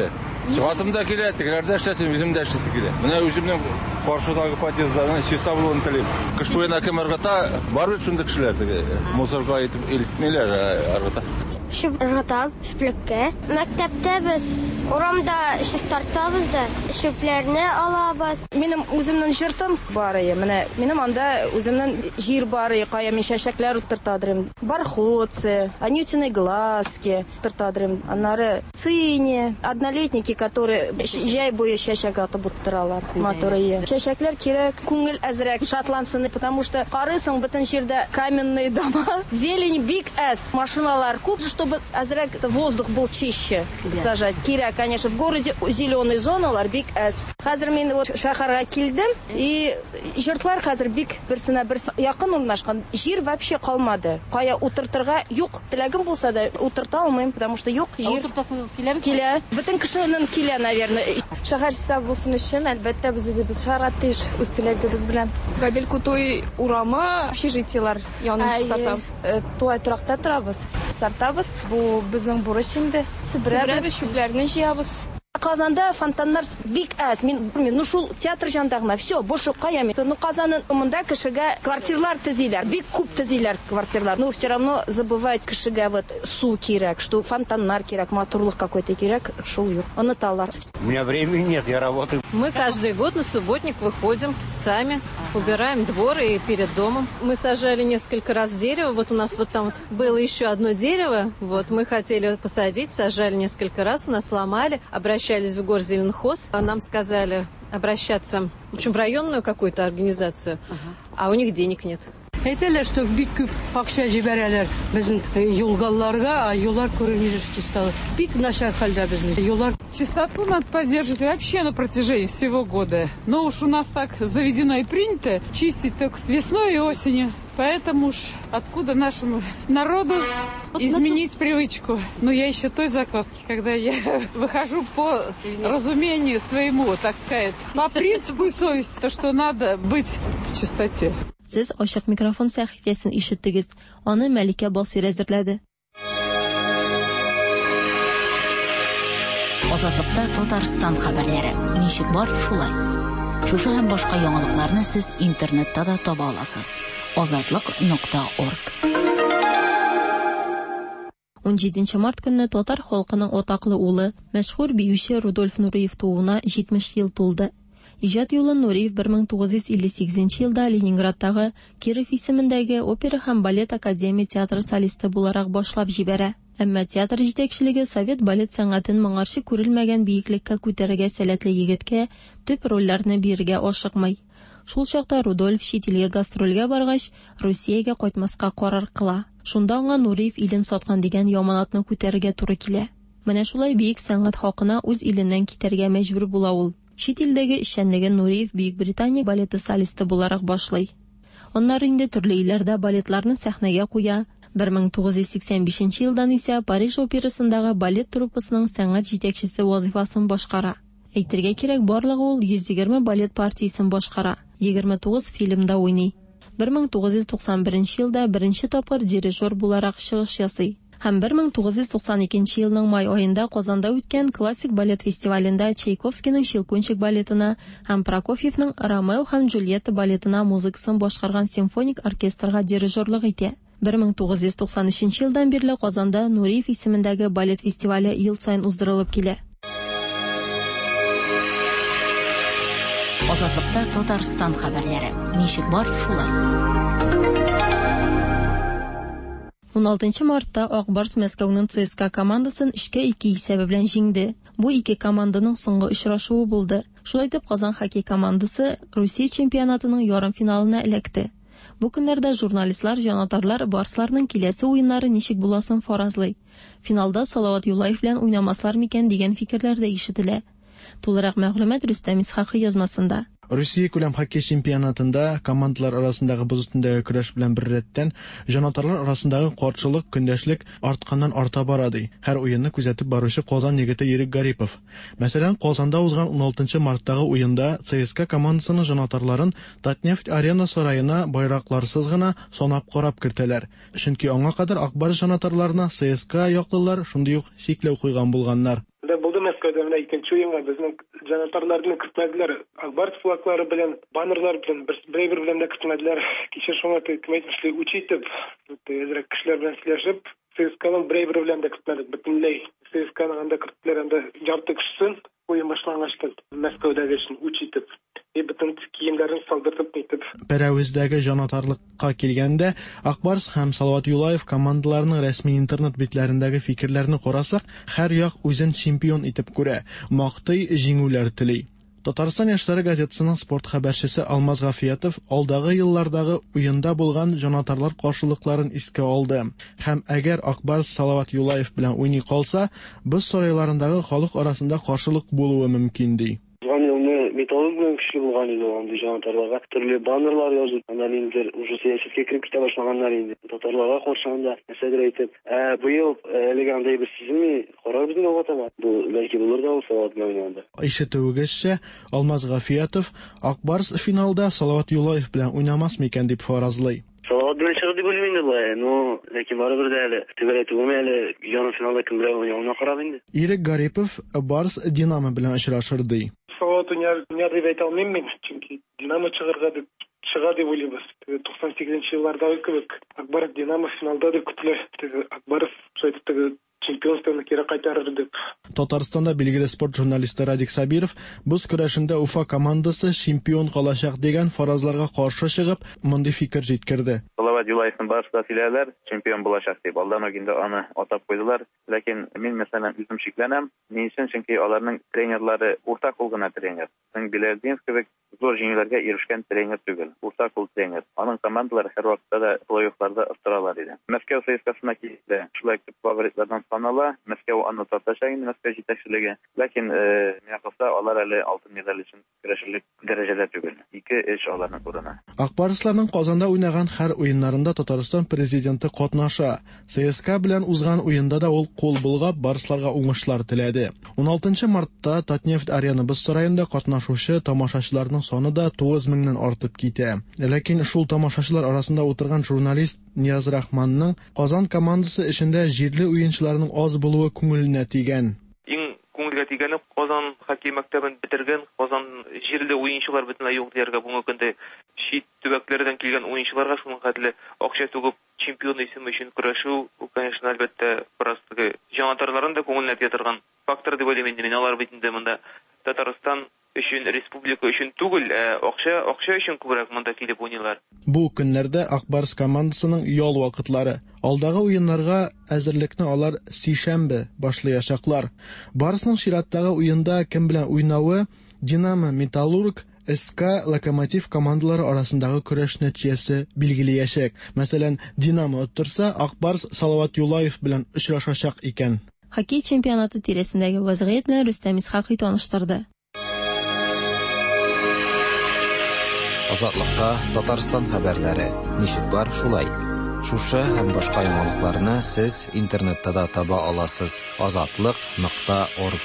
Чыгасым да килә, тегеләр дә эшләсен, үзем дә эшләсе килә. Менә үземнең каршыдагы подъезддан чиста булуын телим. Кыш буена кем ыргыта, бар бит шундый кешеләр, мусорга илтмиләр ыргыта. Шүп ыргытам, шүплеккә. Мәктәптә без урамда тартабыз да, шүпләрне алабыз. Минем үземнең җыртым бар иде. Менә минем анда үземнең җир бар иде, кая мин чәчәкләр утыртадырым. Бархотцы, анютины глазки утыртадырым. Аннары цини, однолетники, которые җәй буе чәчәк атып утыралар. Моторы. Чәчәкләр кирәк, күңел әзрәк шатлансын, потому что карысың бөтен җирдә каменные дома. Зелень бик әз, машиналар күп, чтобы азрак воздух был чище сажать. Кирәк, конечно, в городе зеленые зоналар бик әз. Хәзер мин вот шәһәргә килдем, и җыртлар хәзер бик берсенә берсе якын урнашкан. Җир вообще калмады. Кая утыртырга юк. Теләгем булса да утырта алмыйм, потому что юк җир. Утыртасыңыз киләбез? Килә. Бөтен кешенең килә, наверное. Шәһәр чиста булсын өчен, әлбәттә, без үзебез шаратыш үз теләгебез белән. Гадел Кутой урамы, общежитиелар янын тартабыз. Туай торакта торабыз. Тартабыз. Бу безнең бурыч инде. Себрәбез, шүпләрне җыябыз. Казанда фонтаннар бик әз. Мин шул театр җандагына все, бошы кая мин. Ну Казанның монда кешегә квартирлар төзиләр. Бик күп төзиләр квартирлар. Но все равно забывать кешегә вот су кирәк, что фонтаннар кирәк, моторлык какой-то кирәк, шул юк. Оныталар. У меня времени нет, я работаю. Мы каждый год на субботник выходим сами, убираем двор и перед домом. Мы сажали несколько раз дерево. Вот у нас вот там вот было еще одно дерево. Вот мы хотели посадить, сажали несколько раз, у нас сломали, обращались в Горзеленхоз. Нам сказали обращаться, в общем, в районную какую-то организацию, а у них денег нет. Әйтәләр, что бик күп акча җибәрәләр безнең юлгалларга, а юллар күренеш чисталык. Бик начар хәлдә безнең юллар. Чистоту надо поддерживать вообще на протяжении всего года. Но уж у нас так заведено и принято чистить только весной и осенью. Поэтому уж откуда нашему народу изменить привычку. Но я еще той закваски, когда я выхожу по разумению своему, так сказать, по принципу и совести, то, что надо быть в чистоте. Siz Ашык микрофон сәхифәсен ишеттегез. Аны Мәликә Басир әзерләде. Азатлыкта Татарстан хәбәрләре. Ничек бар шулай. Шушы һәм башка яңалыкларны сез интернетта да таба аласыз. Azatlyk.org 17 март көнне татар халкының атаклы улы, мәшһүр биюче Рудольф Нуриев тууына 70 ел тулды. Иҗат юлын Нуриев 1958 елда Ленинградтагы Киров исемендәге опера һәм балет академия театры солисты буларак башлап җибәрә. Әмма театр җитәкчелеге совет балет сәнгатен моңарчы күрелмәгән биеклеккә күтәрергә сәләтле егеткә төп рольләрне бирергә ашыкмый. Шул чакта Рудольф чит илгә гастрольгә баргач, Россиягә кайтмаска карар кыла. Шунда аңа Нуриев илен саткан дигән яманатны күтәрергә туры килә. Менә шулай биек сәнгать хакына үз иленнән китәргә мәҗбүр була ул. Чит илдәге эшчәнлеген Нуриев Бөек Британия балеты солисты буларак башлый. Аннары инде төрле илләрдә балетларны сәхнәгә куя. 1985 елдан исә Париж операсындагы балет труппасының сәнгать җитәкчесе вазифасын башкара. Әйтергә кирәк, барлыгы ул 120 балет партиясын башкара. 29 фильмда уйный. 1991 елда беренче тапкыр дирижер буларак чыгыш ясый. Һәм 1992 елның май аенда Казанда үткән классик балет фестивалендә Чайковскийның Щелкунчик балетына һәм Прокофьевның Ромео һәм Джульетта балетына музыкасын башкарган симфоник оркестрга дирижерлык итә. 1993 елдан бирле Казанда Нуриев исемендәге балет фестивале ел сайын уздырылып килә. Азатлыкта Татарстан хәбәрләре. Ничек бар шулай. 16 мартта Акбарс Мәскәүнең ЦСКА командасын 3-2 исәбе белән җиңде. Бу ике команданың соңгы очрашуы булды. Шулай итеп Казан хоккей командасы Русия чемпионатының ярым финалына эләкте. Бу көннәрдә журналистлар, җанатарлар барсларның киләсе уеннары ничек буласын фаразлый. Финалда Салават Юлаев белән уйнамаслар микән дигән фикерләр дә ишетелә. Тулырак мәгълүмат Рөстәм Исхакый язмасында. Россия күләм хоккей чемпионатында командалар арасындагы боз өстендәге көрәш белән бер рәттән җанатарлар арасындагы каршылык, көндәшлек артканнан арта бара ди. Һәр уенны күзәтеп баручы Казан егете Ерик Гарипов. Мәсәлән, Казанда узган 16 марттагы уенда ЦСКА командасының җанатарларын Татнефть арена сараена байракларсыз гына санап карап кертәләр. Чөнки аңа кадәр Акбарс җанатарларына ЦСКА яклылар шундый ук чикләү куйган булганнар. Булды Moskvada mana ikkinchi o'yinga bizning janotarlarni kiritmadilar. Akbar flaglari bilan, bannerlar bilan bir bilan da kiritmadilar. Kecha shunga aytishli uchitib, tezroq kishilar bilan silashib, CSKA'ning bir bilan da kiritmadi. Butunlay CSKA'ning anda kiritdilar, anda jarti kishisi o'yin boshlang'achdan Moskvadagi ishni uchitib, butun kiyimlarini soldirib ketib. Пәрәвездәге җанатарлыкка килгәндә, Акбарс һәм Салават Юлаев командаларының рәсми интернет битләрендәге фикерләрне карасак, һәр як үзен чемпион итеп күрә, мактый, җиңүләр тели. Татарстан яшьләре газетасының спорт хәбәрчесе Алмаз Гафиятов алдагы еллардагы уенда булган җанатарлар каршылыкларын искә алды. Һәм әгәр Акбарс Салават Юлаев белән уйный калса, без сарайларындагы халык арасында каршылык булуы мөмкин ди. Металлург белән көчле булган иде ул җанатарларга төрле баннерлар язып, аннан инде уже сәясәткә кирип китә башлаганнар инде. Татарларга каршында нәрсәдер әйтеп, быел әлегә андай бер сизелми, карар безне алга бу бәлки булыр да ул Салават белән. Ишетүегезчә, Алмаз Гафиятов Акбарс финалда Салават Юлаев белән уйнамас микән дип фаразлый. Салават белән чыгыр дип уйлыйм инде, но ләкин барыбер дә әле төгәләтү булмый, әле ярым финалда кем белән уйнавына карап инде. Ирек Гарипов Барс Динамо белән очрашыр ди. Салават уйнар дип әйтә алмыйм мин, чөнки Динамо чыгар дип уйлыйбыз. 98 еллардагы кебек Акбар Динамо финалда дип көтелә. Акбаров шайтыгы чемпионствоны кире кайтарыр дип. Татарстанда билгеле спорт журналисты Радик Сабиров буз көрәшендә Уфа командасы чемпион калачак дигән фаразларга каршы чыгып, мондый фикер җиткерде. Салават Юлаевның барышта сөйләләр, чемпион булачак дип. Алдан үгендә аны атап куйдылар. Ләкин мин мәсәлән үзем шикләнәм. Ни өчен? Чөнки аларның тренерлары уртак ул гына тренер. Беләдинов кебек зур җиңүләргә ирешкән тренер түгел. Уртак ул тренер. Аның командалары һәр вакытта да плей-оффларда оттыралар иде. Мәскәү ЦСКАсына килде. Шулай итеп фаворитлардан санала. Мәскәү аны тартачак инде, Мәскәү җитәкчелеге. Ләкин миңа калса, алар әле алтын медаль өчен көрәшерлек дәрәҗәдә түгел. 2-3 аларны күренә. Акбарсларның Казанда уйнаган һәр уеннарында Татарстан президенты катнаша. ЦСКА белән узган уенда да ул кул булгап, барысларга уңышлар теләде. 16 мартта Татнефть арена без сараенда катнашучы тамашачыларның саны да 9000-нән артып китә. Ләкин шул тамашачылар арасында утырган журналист Нияз Рахманның Казан командасы эчендә җирле уенчыларның аз булуы күңеленә тигән. Иң күңелгә тигәне Казан хоккей мәктәбен бетергән, Казан җирле уенчылар бөтенләй юк дияргә буңа көндә чит төбәкләрдән килгән уенчыларга шуның хәтле акча түгеп чемпион исеме өчен көрәшү, ул конечно әлбәттә простыгы җанатарларын да күңеленә тиярган фактор дип уйлыйм инде. Мин алар битендә монда Татарстан өчен, республика өчен түгел, акча өчен күбрәк монда килеп уйныйлар. Бу көннәрдә Акбарс командасының ял вакытлары. Алдагы уеннарга әзерлекне алар сишәмбе башлаячаклар. Барысның чираттагы уенда кем белән уйнавы Динамо, Металлург, СК, Локомотив командалары арасындагы көрәш нәтиҗәсе билгеләячәк. Мәсәлән, Динамо оттырса, Акбарс Салават Юлаев белән очрашачак икән. Хоккей чемпионаты тирәсендәге вазгыять белән Рөстәм Исхакый таныштырды. Азатлыкта Татарстан хәбәрләре. Ничек бар шулай? Шушы һәм башка яңалыкларны сез интернетта да таба аласыз. Azatlык.org.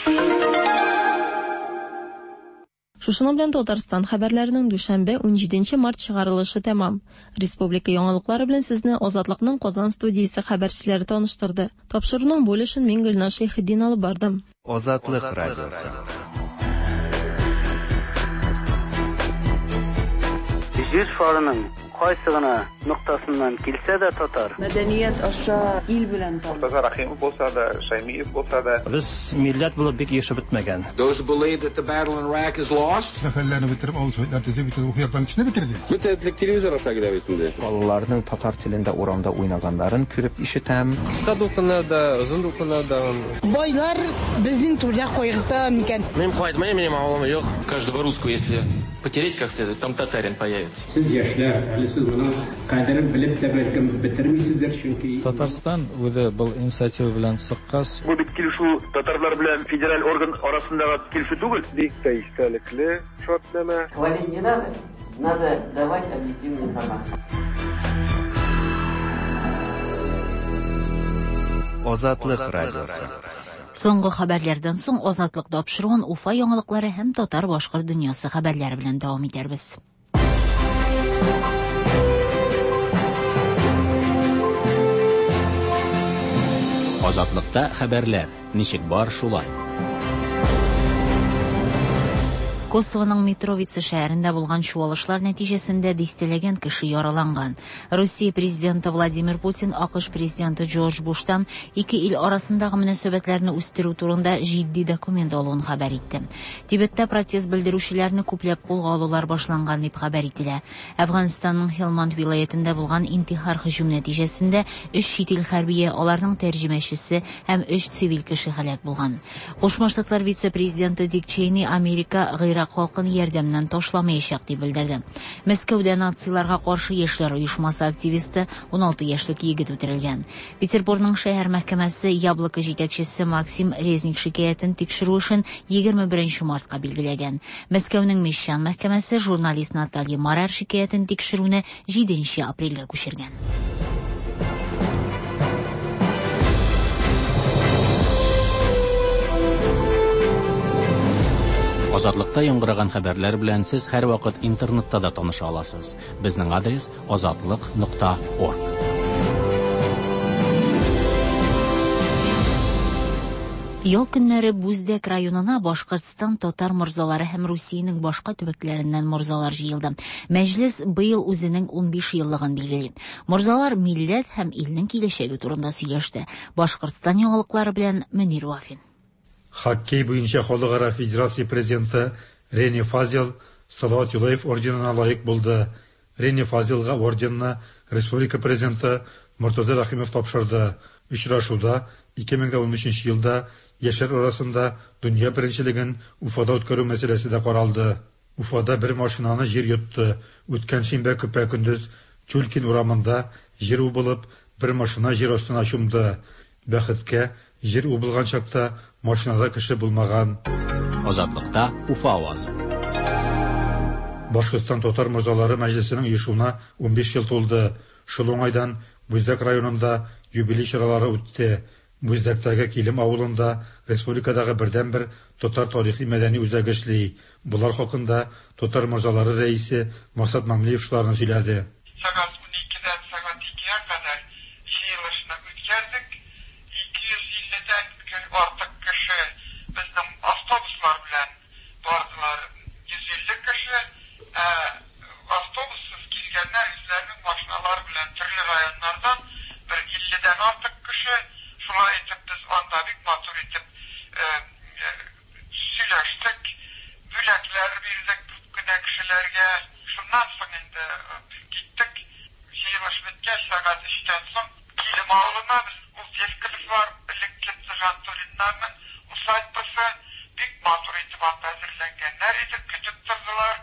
Шушының белән Татарстан хәбәрләренең дүшәмбе 17 март чыгарылышы тәмам. Республика яңалыклары белән сезне Азатлыкның Казан студиясе хәбәрчеләре таныштырды. Тапшыруның бүлешен мин Гөлнар Шәйхетдин алып бардым. Азатлык радиосы. Җир шарының кайсы гына нуктасыннан килсә дә татар. Мәдәният аша ил белән тан. Таза Рахимов булса да, Шаймиев булса да. Без милләт булып бик яшәп бетмәгән. Those who believe that the battle in Iraq is lost. Сәфәрләрне бетереп, авызларны бетереп, ухыярдан кичне бетерде. Бөтенлек телевизор аша килә бит инде. Балаларның татар телендә урамда уйнаганнарын күреп ишетәм. Кыска дулкыннарда, озын дулкыннарда. Байлар безнең түрдә кайгырта микән? Мин кайтмыйм, минем авылым юк. Каждого русского, если потереть как следует, там татарин появится. Сез яшьләр, әле сез моның кадерен белеп тә бәлкем бетермисездер, чөнки Татарстан үзе бу инициатива белән сыккас. Бу бит килешү татарлар белән федераль орган арасындагы килешү түгел. Бик тә истәлекле шартлама. Валить не надо. Надо давать объективную информацию. Азатлык радиосы. Соңгы хәбәрләрдән соң Азатлык тапшыруын Уфа яңалыклары һәм татар-башкорт дөньясы хәбәрләре белән дәвам итәрбез. Азатлыкта хәбәрләр. Ничек бар шулай? Косованың Митровица шәһәрендә булган чуалышлар нәтиҗәсендә дистәләгән кеше яраланган. Россия президенты Владимир Путин АКШ президенты Джордж Буштан ике ил арасындагы мөнәсәбәтләрне үстерү турында җитди документ алуын хәбәр итте. Тибеттә протест белдерүчеләрне күпләп кулга алулар башланган дип хәбәр ителә. Әфганстанның Хелманд вилаятында булган интихар һөҗүм нәтиҗәсендә 3 чит ил хәрбие, аларның тәрҗемәчесе һәм 3 цивил кеше һәлак булган. Кушма Штатлар вице-президенты Дик Чейни Америка Гыйрак халкын ярдәмнән ташламаячак дип белдерде. Мәскәүдә нациларга каршы яшьләр оешмасы активисты 16 яшьлек егет үтерелгән. Петербургның шәһәр мәхкәмәсе Яблоко җитәкчесе Максим Резник шикаятен тикшерү өчен 21 мартка билгеләгән. Мәскәүнең Мещан мәхкәмәсе журналист Наталья Марар шикаятен тикшерүне 7 апрельгә күчергән. Азатлыкта яңгыраган хәбәрләр белән сез һәр вакыт интернетта да таныша аласыз. Безнең адрес azatlyk.org. Ял көннәре Бүздәк районына Башкортстан татар морзалары һәм Русиянең башка төбәкләреннән морзалар җыелды. Мәҗлес быел үзенең 15 еллыгын билгели. Морзалар милләт һәм илнең киләчәге турында сөйләште. Башкортстан яңалыклары белән Мөнир Вафин. Хоккей буенча Халыкара федерация президенты Рене Фазил Салават Юлаев орденына лайык булды. Рене Фазилга орденны республика президенты Муртаза Рахимов тапшырды. Очрашуда 2013 елда яшьләр арасында дөнья беренчелеген Уфада үткәрү мәсьәләсе дә каралды. Уфада бер машинаны җир йотты. Үткән шимбә көпә көндез Чулкин урамында җир убылып, бер машина җир астына чумды. Бәхеткә, җир убылган чакта машинада кеше булмаган. Азатлыкта Уфа авазы. Башкортстан татар морзалары мәҗлесенең оешуына 15 ел тулды. Шул уңайдан Бүздәк районында юбилей чаралары үтте. Бүздәктәге Килем авылында республикадагы бердән-бер татар тарихи мәдәни үзәге эшли. Булар хакында татар морзалары рәисе Максат Мамлиев шуларны сөйләде. Сагат 12-дән сагат 2-гә кадәр җыелышны үткәрдек. 250-дән артык кеше безнең автобуслар белән бардылар. 150 кеше автобуссыз килгәннәр үзләренең машиналар белән төрле районнардан 50-дән артык кеше. Шулай итеп без анда бик матур итеп сөйләштек. Бүләкләр бирдек кенә кешеләргә. Шуннан соң инде киттек. Җыелыш беткәч сагат 3-тән соң Килем авылына без ул бар, элекке Цыган Туриннарның усадьбасы бик матур итеп анда әзерләнгәннәр иде, көтеп тордылар.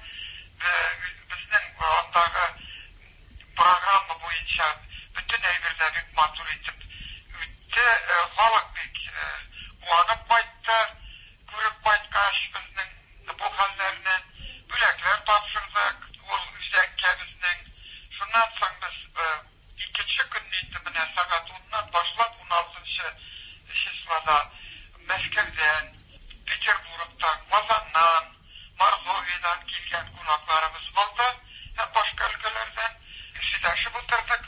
Безнең андагы программа буенча бөтен әйберләр бик матур итеп үтте. Халык бик куанып кайтты. Күреп кайткач безнең бу хәлләрне бүләкләр тапшырдык. Ул үзәккә безнең. Шуннан соң без икенче көнне инде менә сагат 10-нан башлап 16 числода Мәскәүдән, Петербургтан, Казаннан, Мордовиядан килгән кунакларыбыз булды. Һәм башка өлкәләрдән сөйләшеп утырдык.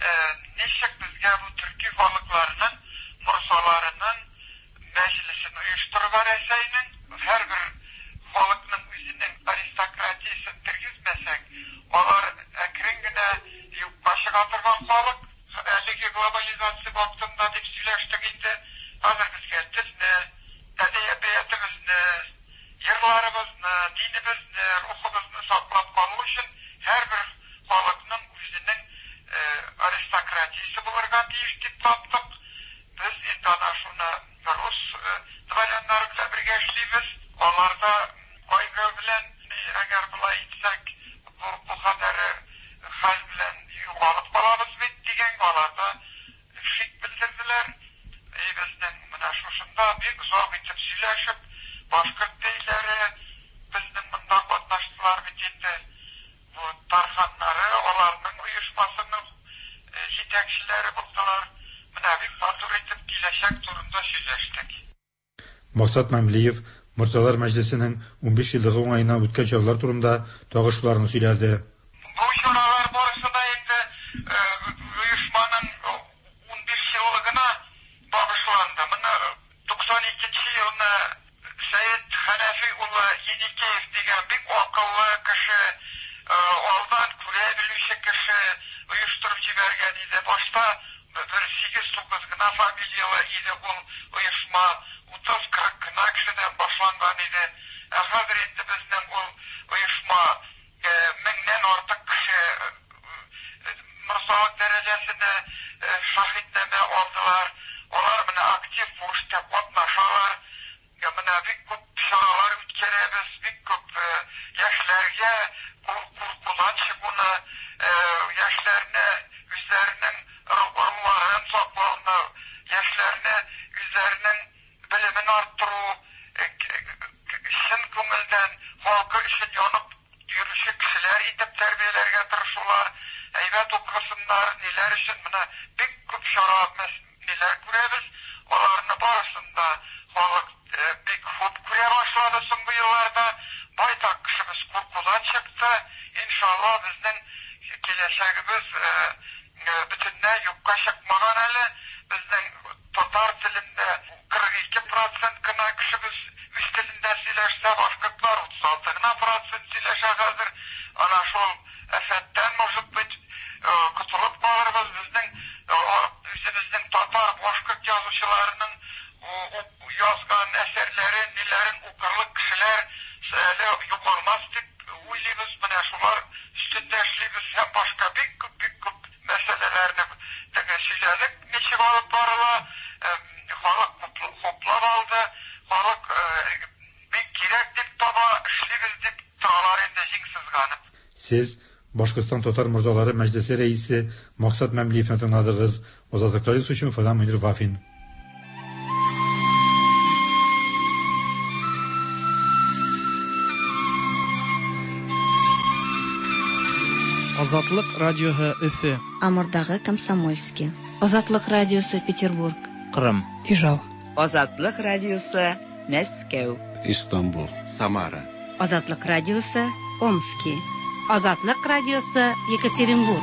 Ничек безгә бу төрки халыкларының морзаларының мәҗлесен оештырырга Рәсәйнең һәрбер халыкның үзенең аристократиясын тергезмәсәк, алар әкрен генә юкка чыга торган халык, әлеге глобализация вакытында дип сөйләштек инде. Хәзер безгә телне, әдәбиятыбызны, йырларыбызны, динебезне, рухыбызны саклап калу өчен һәрбер халыкның үзенең аристократиясе булырга тиеш дип таптык. Без инде шуны рус дворяннары белән бергә эшлибез. Аларда кайгы белән, әгәр булай итсәк, бу кадәр хәл белән югалып калабыз бит дигән аларда шик белдерделәр. Безнең менә шушында бик зур итеп сөйләшеп, башкорт бәйләре безнең монда катнаштылар бит инде. Бу тарханнары, аларның оешмасының җитәкчеләре булдылар. Менә бик матур итеп киләчәк турында сөйләштек. Максат Мамлиев Морзалар мәҗлесенең 15 еллыгы уңаена үткән чаралар турында тагы шуларны сөйләде. Бу чаралар барысында инде оешманың 15 еллыгына багышланды. Моны 92 елны Сәйет Хәнәфи улы Еникеев дигән оешма 30-40 кына кешедән башланган иде. Хәзер инде безнең ул оешма 1000-нән артык кеше мөрсәгать дәрәҗәсенә шаһитләнә алдылар. Алар менә актив бурышта катнашалар. Менә бик күп чаралар үткәрәбез, бик күп яшьләргә куркудан чыгуны, яшьләрне үзләренең рухларын саклауны, яшьләрне үзләренең белемен арттыру, чын күңелдән халкы өчен янып йөрүче кешеләр итеп тәрбияләргә тырышулар, әйбәт укысыннар, ниләр өчен менә бик күп чара ниләр күрәбез. Аларны барысында халык бик хуп күрә башлады соңгы елларда. Байтак кешебез куркудан чыкты. Иншалла безнең киләчәгебез бөтенләй юкка чыкмаган әле. Безнең татар телендә 42% кына кешебез үз телендә сөйләшсә, башкортлар 36% сөйләшә хәзер. Ана шул афәттән может быть котылып калырбыз. Безнең үзебезнең татар башкорт язучыларының язган әсәрләрен, ниләрен укырлык кешеләр югалмас дип уйлыйбыз. Менә шулар өстендә эшлибез һәм башка бик күп мәсьәләләрне сөйләдек. Ничек алып барыла, халык хуплап алды, халык бик кирәк дип таба, эшлибез дип торалар инде җиңсезганып. Сез Башкортстан татар мөрзалары мәҗлесе рәисе Максат Мәмлиевне тыңладыгыз. Азатлык радиосы өчен Фадан Мөнир Вафин. Азатлык радиоһы Өфе. Амурдагы Комсомольский. Азатлык радиосы Петербург. Кырым. Ижау. Азатлык радиосы Мәскәү. Истанбул. Самара. Азатлык радиосы Омский. Азатлык радиосы Екатеринбург.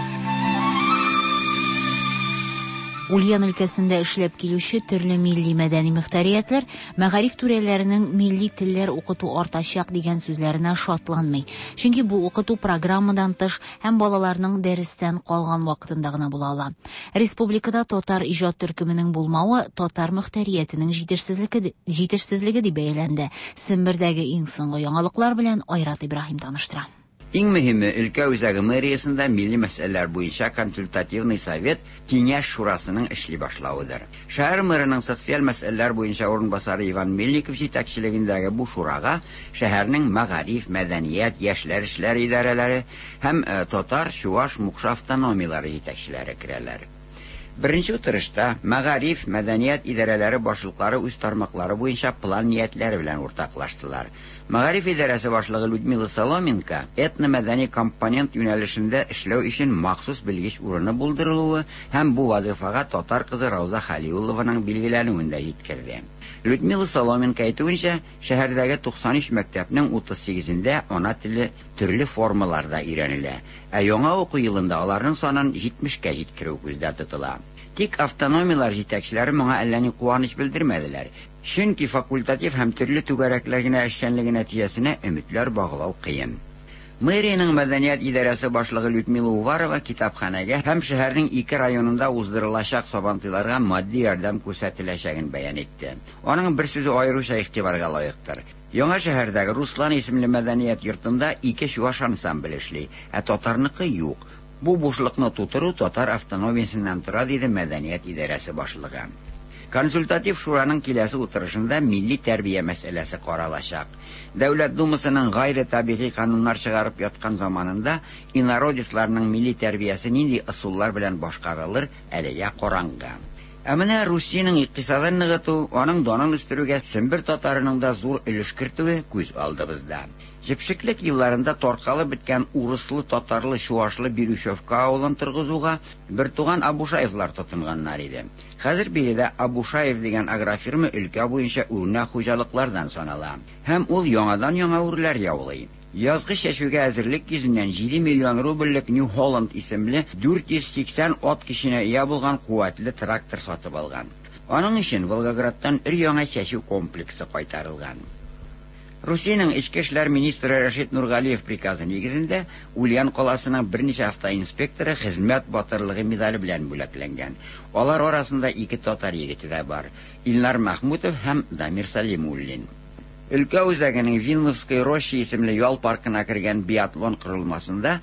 Ульян өлкәсендә эшләп килүче төрле милли мәдәни мөхтәриятләр мәгариф түрәләренең милли телләр укыту артачак дигән сүзләренә шатланмый. Чөнки бу укыту программадан тыш һәм балаларның дәрестән калган вакытында гына була ала. Республикада татар иҗат төркеменең булмавы татар мөхтәриятенең җитешсезлеге дип бәяләнде. Сембердәге иң соңгы яңалыклар белән Айрат Ибраһим таныштыра. Иң мөһиме, өлкә үзәге мэриясендә милли мәсьәләләр буенча консультативный совет киңәш шурасының эшли башлавыдыр. Шәһәр мэрының социаль мәсьәләләр буенча урынбасары Иван Мельников җитәкчелегендәге бу шурага шәһәрнең мәгариф, мәдәният, яшьләр эшләре идарәләре һәм татар, чуаш, мукша автономияләре җитәкчеләре керәләр. Беренче утырышта мәгариф, мәдәният идарәләре башлыклары үз тармаклары буенча план ниятләре белән уртаклаштылар. Мәгариф идарәсе башлыгы Людмила Соломенко этно-мәдәни компонент юнәлешендә эшләү өчен махсус белгеч урыны булдырылуы һәм бу вазифага татар кызы Рауза Халиуллованың билгеләнүен дә җиткерде. Людмила Соломенко әйтүенчә, шәһәрдәге 93 мәктәпнең 38-ндә ана теле төрле формаларда өйрәнелә, ә яңа уку елында аларның санын 70-кә җиткерү күздә тотыла. Тик автономиялар җитәкчеләре моңа әллә ни куаныч белдермәделәр. Чөнки факультатив һәм төрле түгәрәкләр генә эшчәнлеге нәтиҗәсенә өметләр баглау кыен. Мэриянең мәдәният идарәсе башлыгы Людмила Уварова китапханәгә һәм шәһәрнең 2 районында уздырылачак сабантуйларга матди ярдәм күрсәтеләчәген бәян итте. Аның бер сүзе аеруча игътибарга лаектыр. Яңа шәһәрдәге Руслан исемле мәдәният йортында 2 чуаш ансамбль эшли, ә татарныкы юк. Бу бушлыкны тутыру татар автономиясеннән тора, диде мәдәният идарәсе башлыгы. Консультатив шураның киләсе утырышында милли тәрбия мәсьәләсе каралачак. Дәүләт Думасының гайре табигый кануннар чыгарып яткан заманында инородецларның милли тәрбиясе нинди ысуллар белән башкарылыр әлегә караңгы. Ә менә Русиянең икътисадын ныгыту, аның данын үстерүгә Сембер татарының да зур өлеш кертүе күз алдыбызда. Җепшеклек елларында таркалып беткән урыслы, татарлы, чуашлы Бирюшевка авылын торгызуга Бертуган Абушаевлар тотынганнар иде. Хәзер биредә Абушаев дигән агрофирма өлкә буенча үрнәк хуҗалыклардан санала. Һәм ул яңадан-яңа үрләр яулый. Язгы чәчүгә әзерлек йөзеннән 7 миллион рубльлек New Holland исемле 480 ат көченә ия булган куәтле трактор сатып алган. Аның өчен Волгоградтан өр-яңа чәчү комплексы кайтарылган. Русиянең эчке эшләр министры Рашид Нургалиев приказы нигезендә Ульян каласының берничә автоинспекторы хезмәт батырлыгы медале белән бүләкләнгән. Алар арасында 2 татар егете дә бар: Илнар Мәхмүтов һәм Дамир Салимуллин. Өлкә үзәгенең Вильнюсская роща исемле ял паркына кергән биатлон корылмасында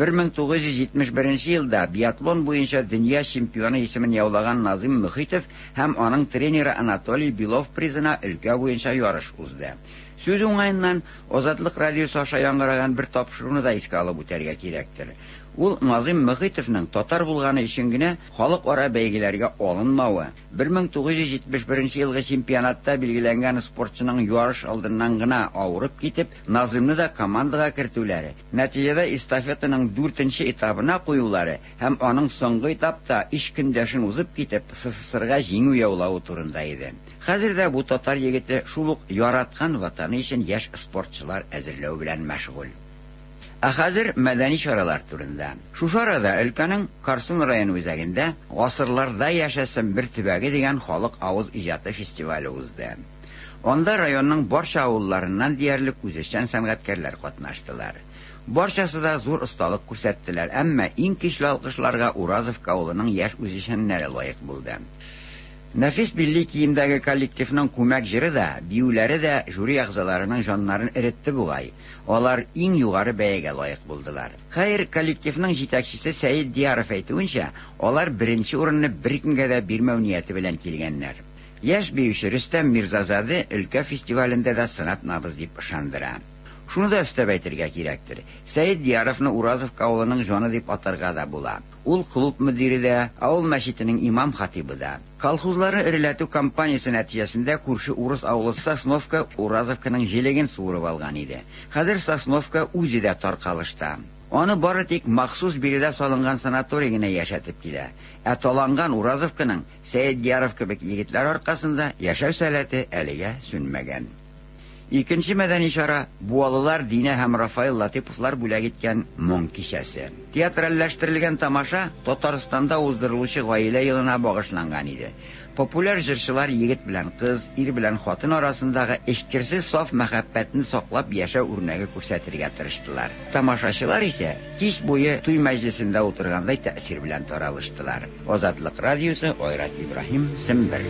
1971 елда биатлон буенча дөнья чемпионы исемен яулаган Назим Мөхитов һәм аның тренеры Анатолий Белов призына өлкә буенча ярыш узды. Сүз уңайыннан Азатлык радиосы аша яңгыраган бер тапшыруны да искә алып үтәргә кирәктер. Ул Назим Мөхитовның татар булганы өчен генә халыкара бәйгеләргә алынмавы, 1971 елгы чемпионатта билгеләнгән спортчының ярыш алдыннан гына авырып китеп, Назимны да командага кертүләре, нәтиҗәдә эстафетаның 4нче этабына куюлары һәм аның соңгы этапта 3 көндәшен узып китеп, СССРга җиңү яулауы турында иде. Хәзердә бу татар егете шул ук яраткан ватаны өчен яшь спортчылар әзерләү белән мәшгуль. Ә хәзер мәдәни чаралар турында. Шушы арада өлкәнең Карсун районы үзәгендә гасырларда яшәсен бер төбәге дигән халык авыз иҗаты фестивале узды. Анда районның барча авылларыннан диярлек үзешчән сәнгатькәрләр катнаштылар. Барчасы да зур осталык күрсәттеләр, әмма иң көчле алкышларга Уразовка авылының яшь үзешчәннәре лаек булды. Нәфис билли киемдәге коллективның күмәк җыры да, биюләре дә жюри әгъзаларының җаннарын эретте бугай. Алар иң югары бәягә лаек булдылар. Хәер, коллективның җитәкчесе Сәйид Дияров әйтүенчә, алар беренче урынны бер көнгә дә бирмәү нияте белән килгәннәр. Яшь биюче Рөстәм Мирзазады өлкә фестивалендә дә сынатмабыз дип ышандыра. Шуны да өстәп әйтергә кирәктер. Сәйид Дияровны Уразовка авылының җаны дип атарга да була. Ул клуб мөдире дә, авыл мәчетенең имам хатибы да. Колхозлары эреләтү кампаниясе нәтиҗәсендә күрше урыс авылы Сосновка Уразовканың җилеген суырып алган иде. Хәзер Сосновка үзе дә таркалышта. Аны бары тик махсус биредә салынган санаторий генә яшәтеп килә. Ә таланган Уразовканың Сәйид Дияров кебек егетләр аркасында яшәү сәләте әлегә сүнмәгән. Икенче мәдәни чара Буалылар Дине һәм Рафаил Латиповлар бүләк иткән моң кичәсе. Театральләштерелгән тамаша Татарстанда уздырылучы гаилә елына багышланган иде. Популяр җырчылар егет белән кыз, ир белән хатын арасындагы эчкерсез саф мәхәббәтне саклап яшәү үрнәге күрсәтергә тырыштылар. Тамашачылар исә кич буе туй мәҗлесендә утыргандай тәэсир белән таралыштылар. Азатлык радиосы, Айрат Ибраһим, Сембер.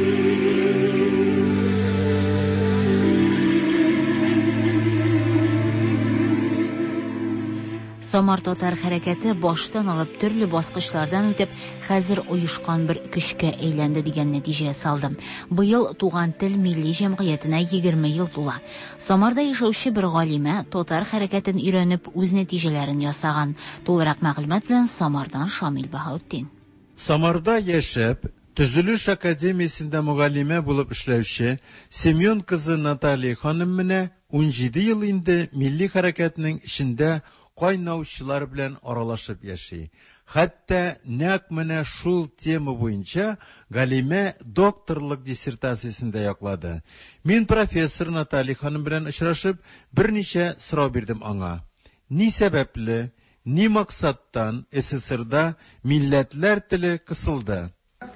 Самар татар хәрәкәте баштан алып төрле баскычлардан үтеп, хәзер оешкан бер көчкә әйләнде дигән нәтиҗә салды. Быел Туган тел милли җәмгыятенә 20 ел тула. Самарда яшәүче бер галимә татар хәрәкәтен өйрәнеп үз нәтиҗәләрен ясаган. Тулырак мәгълүмат белән Самардан Шамил Баһаутдин. Самарда яшәп, Төзелеш академиясендә мөгаллимә булып эшләүче Семен кызы Наталья ханым менә 17 ел инде милли хәрәкәтнең эчендә кайнаучылар белән аралашып яши. Хәтта нәкъ менә шул тема буенча галимә докторлык диссертациясендә яклады. Мин профессор Наталья ханым белән очрашып, берничә сорау бирдем аңа. Ни сәбәпле, ни максаттан СССРда милләтләр теле кысылды?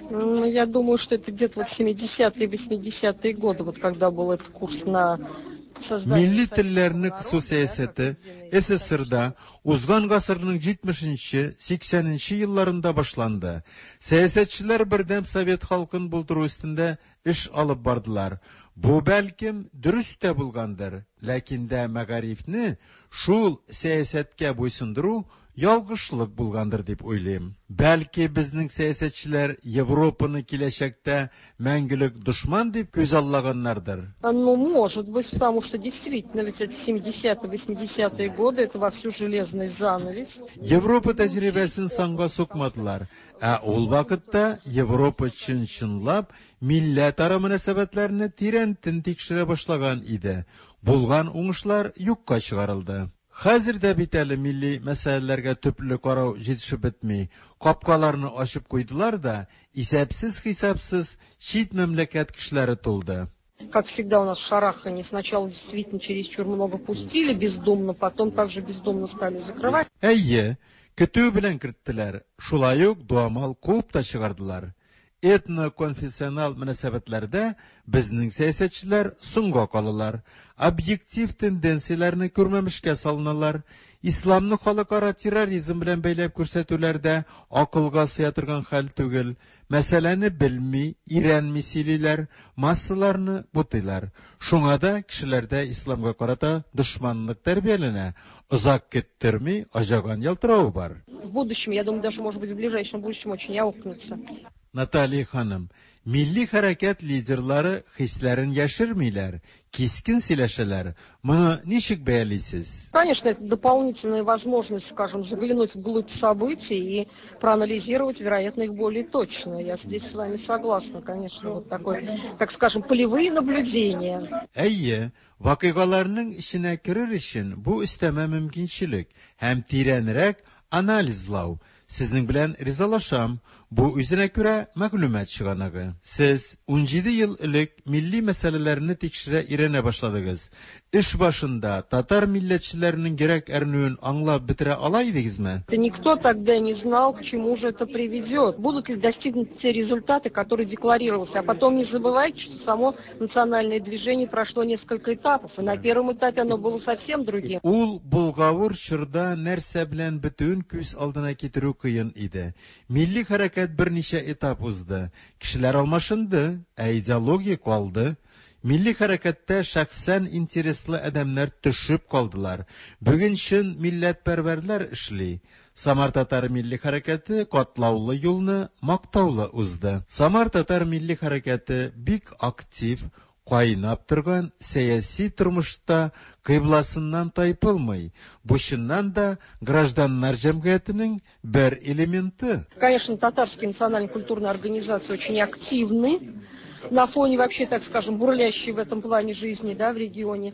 Я думаю, что это где-то 70-е, 80-е годы, когда был этот курс на Milli tellerni kısıl siyaseti SSR'da uzgan gasırının 70-ci, 80-ci yıllarında başlandı. Siyasetçiler birdem Sovet halkın bulduru üstünde iş alıp bardılar. Bu belkim dürüst de bulgandır. Lakin de Magarifni şul siyasetke boysunduru yalgışlık bulgandır deyip oylayım. Belki bizning siyasetçiler Европаны келешекте мәңгілік душман deyip göz allaganlardır. Ну, может быть, потому что действительно, ведь это 70-80-е годы, это вовсю железный занавес. Европа tecrübesini sanga sokmadılar. Ol vakitte Европа çın-çınlap millet-ara münasebetlerini tirentin tekşire başlagan idi. Bulgan oңышlar yukka çıkarıldı. Хәзердә бит әле милли мәсьәләләргә төпле карау җитешеп бетми. Капкаларны ачып куйдылар да, исәпсез-хисапсыз чит мәмләкәт кешеләре тулды. Как всегда у нас шараханье. Сначала действительно чересчур много пустили бездумно, потом также бездумно стали закрывать. Әйе, көтү белән керттеләр. Шулай ук дуамал куып та чыгардылар. etno-konfessional münasebetlarda bizning siyosatchilar so'ngga qolalar, obyektiv tendensiyalarni ko'rmamişga salinalar, İslamni xalqaro terrorizm bilan beylab ko'rsatuvlarda aqlga sig'adigan hal tugil, masalani bilmi, iranmi sililar, massalarni butilar. Shunga da kishilarda islomga qarata dushmanlik tarbiyalana, uzoq kettirmi ajagan yaltirovi bor. В будущем, я думаю, даже, может быть, в ближайшем будущем очень аукнется. Наталья ханым, milli harakat liderlari hislarini yashirmaylar, keskin silashirlar. Buni nechik bayalaysiz? Конечно, это дополнительная возможность, скажем, заглянуть вглубь событий и проанализировать, вероятно, их более точно. Я здесь с вами согласна, конечно, вот такой, так скажем, полевые наблюдения. Әйе, вакыйгаларның içine kirir için bu isteme mümkünçilik, hem tirenrek analizlау. Sizning bilan rizolaşam. Bu üzerine göre məlumat çıganığı. Siz 17 yıl ilk milli meselelerini tekşire irene başladınız. İş başında Tatar milletçilerinin gerek ernüğün anlap bitire alaydınız mı? Никто тогда не знал, к чему же это приведет. Будут ли достигнуты те результаты, которые декларировались. А потом не забывайте, что само национальное движение прошло несколько этапов. И на первом этапе оно было совсем другим. Ул Bulgavur şırda nerse bilen bütün küs aldına getiru kıyın idi. Milli hareket bir neçe etap uzdı. Kişiler almaşındı, ideologiya kaldı. Milli harekette şahsen interesli adamlar düşüp kaldılar. Bugün şun milletperverler işli. Samar Tatar milli hareketi katlavlı yolunu maktavlı uzdı. Samar Tatar milli hareketi bik aktif, qaynap turgan siyasi turmuşta kıyblasından taypılmay. Bu şundan da гражданнар jamiyatining bir elementi. Конечно, татарские национальные культурные организации очень активны на фоне вообще, так скажем, бурлящей в этом плане жизни, да, в регионе.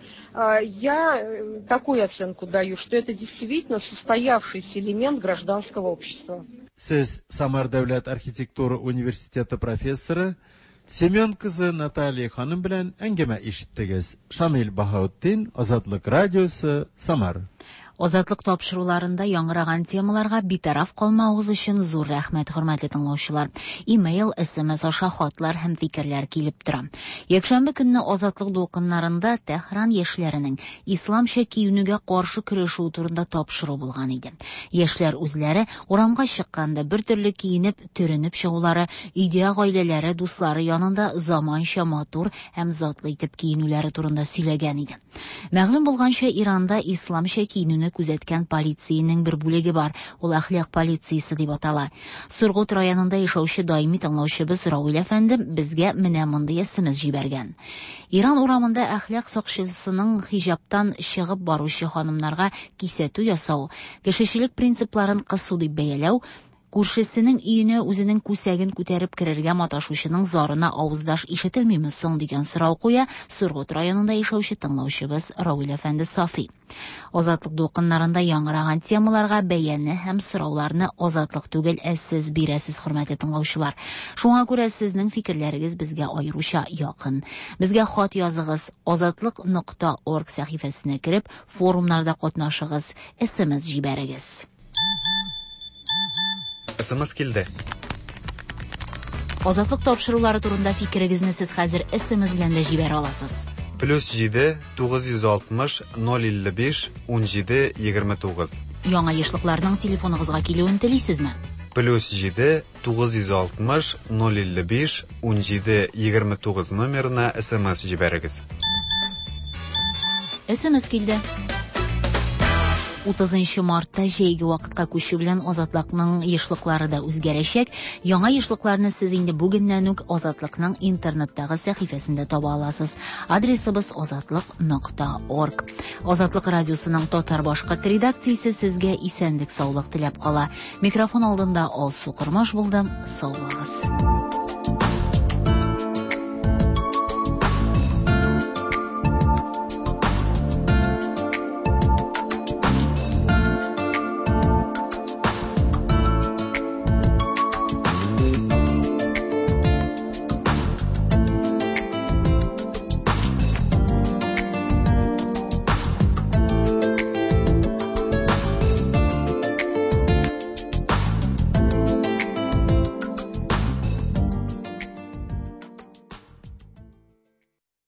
Я такую оценку даю, что это действительно состоявшийся элемент гражданского общества. Siz Samar Devlet Arxitektura Universiteti professori Semyon kızı Nataliya hanım bilen engeme işittiniz. Şamil Bahauttin, Azatlık Radyosu, Samar. Озатлык тапшыруларында яңгыраган темаларга битараф калмагыз өчен зур рәхмәт, хөрмәтле тыңлаучылар. Email, SMS аша хатлар һәм фикерләр килеп тора. Якшәмбе көнне Озатлык дулкыннарында Тәһран яшьләренең исламча киенүгә каршы көрәшү турында тапшыру булган иде. Яшьләр үзләре урамга чыкканда бер төрле киенеп, төренеп чыгулары, өйдә гаиләләре, дуслары янында заманча матур һәм затлы итеп киенүләре турында сөйләгән иде. Мәгълүм булганча, Иранда исламча киенүне күзәткән полициянең бер бүлеге бар. Ул әхлак полициясе дип атала. Сургут районында яшәүче даими тыңлаучыбыз Рауил әфәнде безгә менә мондый SMS җибәргән. Иран урамында әхлак сакчысының хиҗабтан чыгып баручы ханымнарга кисәтү ясау, кешечелек принципларын кысу дип бәяләү, күршесенең өенә үзенең күсәген күтәреп керергә маташучының зарына авыздаш ишетелмиме соң дигән сорау куя Сургут районында яшәүче тыңлаучыбыз Рауил әфәнде Сафи. Азатлык дулкыннарында яңгыраган темаларга бәяне һәм сорауларны азатлык түгел, сез бирәсез, хөрмәтле тыңлаучылар. Шуңа күрә сезнең фикерләрегез безгә аеруча якын. Безгә хат языгыз, azatlyk.org сәхифәсенә кереп, форумнарда катнашыгыз, SMS җибәрегез. SMS килде. Азатлык тапшырулары турында фикерегезне сез хәзер SMS белән дә җибәрә аласыз. +7 960 055 17 29. Яңа яшьлекләрнең телефоныгызга килүен телисезме? +7 960 055 17 29 номерына SMS җибәрегез. SMS килде. 30 мартта җәйге вакытка күчү белән Азатлыкның яшьлекләре дә үзгәрәчәк. Яңа яшьлекләрне сез инде бүгеннән үк Азатлыкның интернеттагы сәхифәсендә таба аласыз. Адресыбыз azatlyk.org. Азатлык радиосының татар башкорт редакциясе сезгә исәнлек, саулык теләп кала. Микрофон алдында Алсу Кормаш булдым. Сау булыгыз.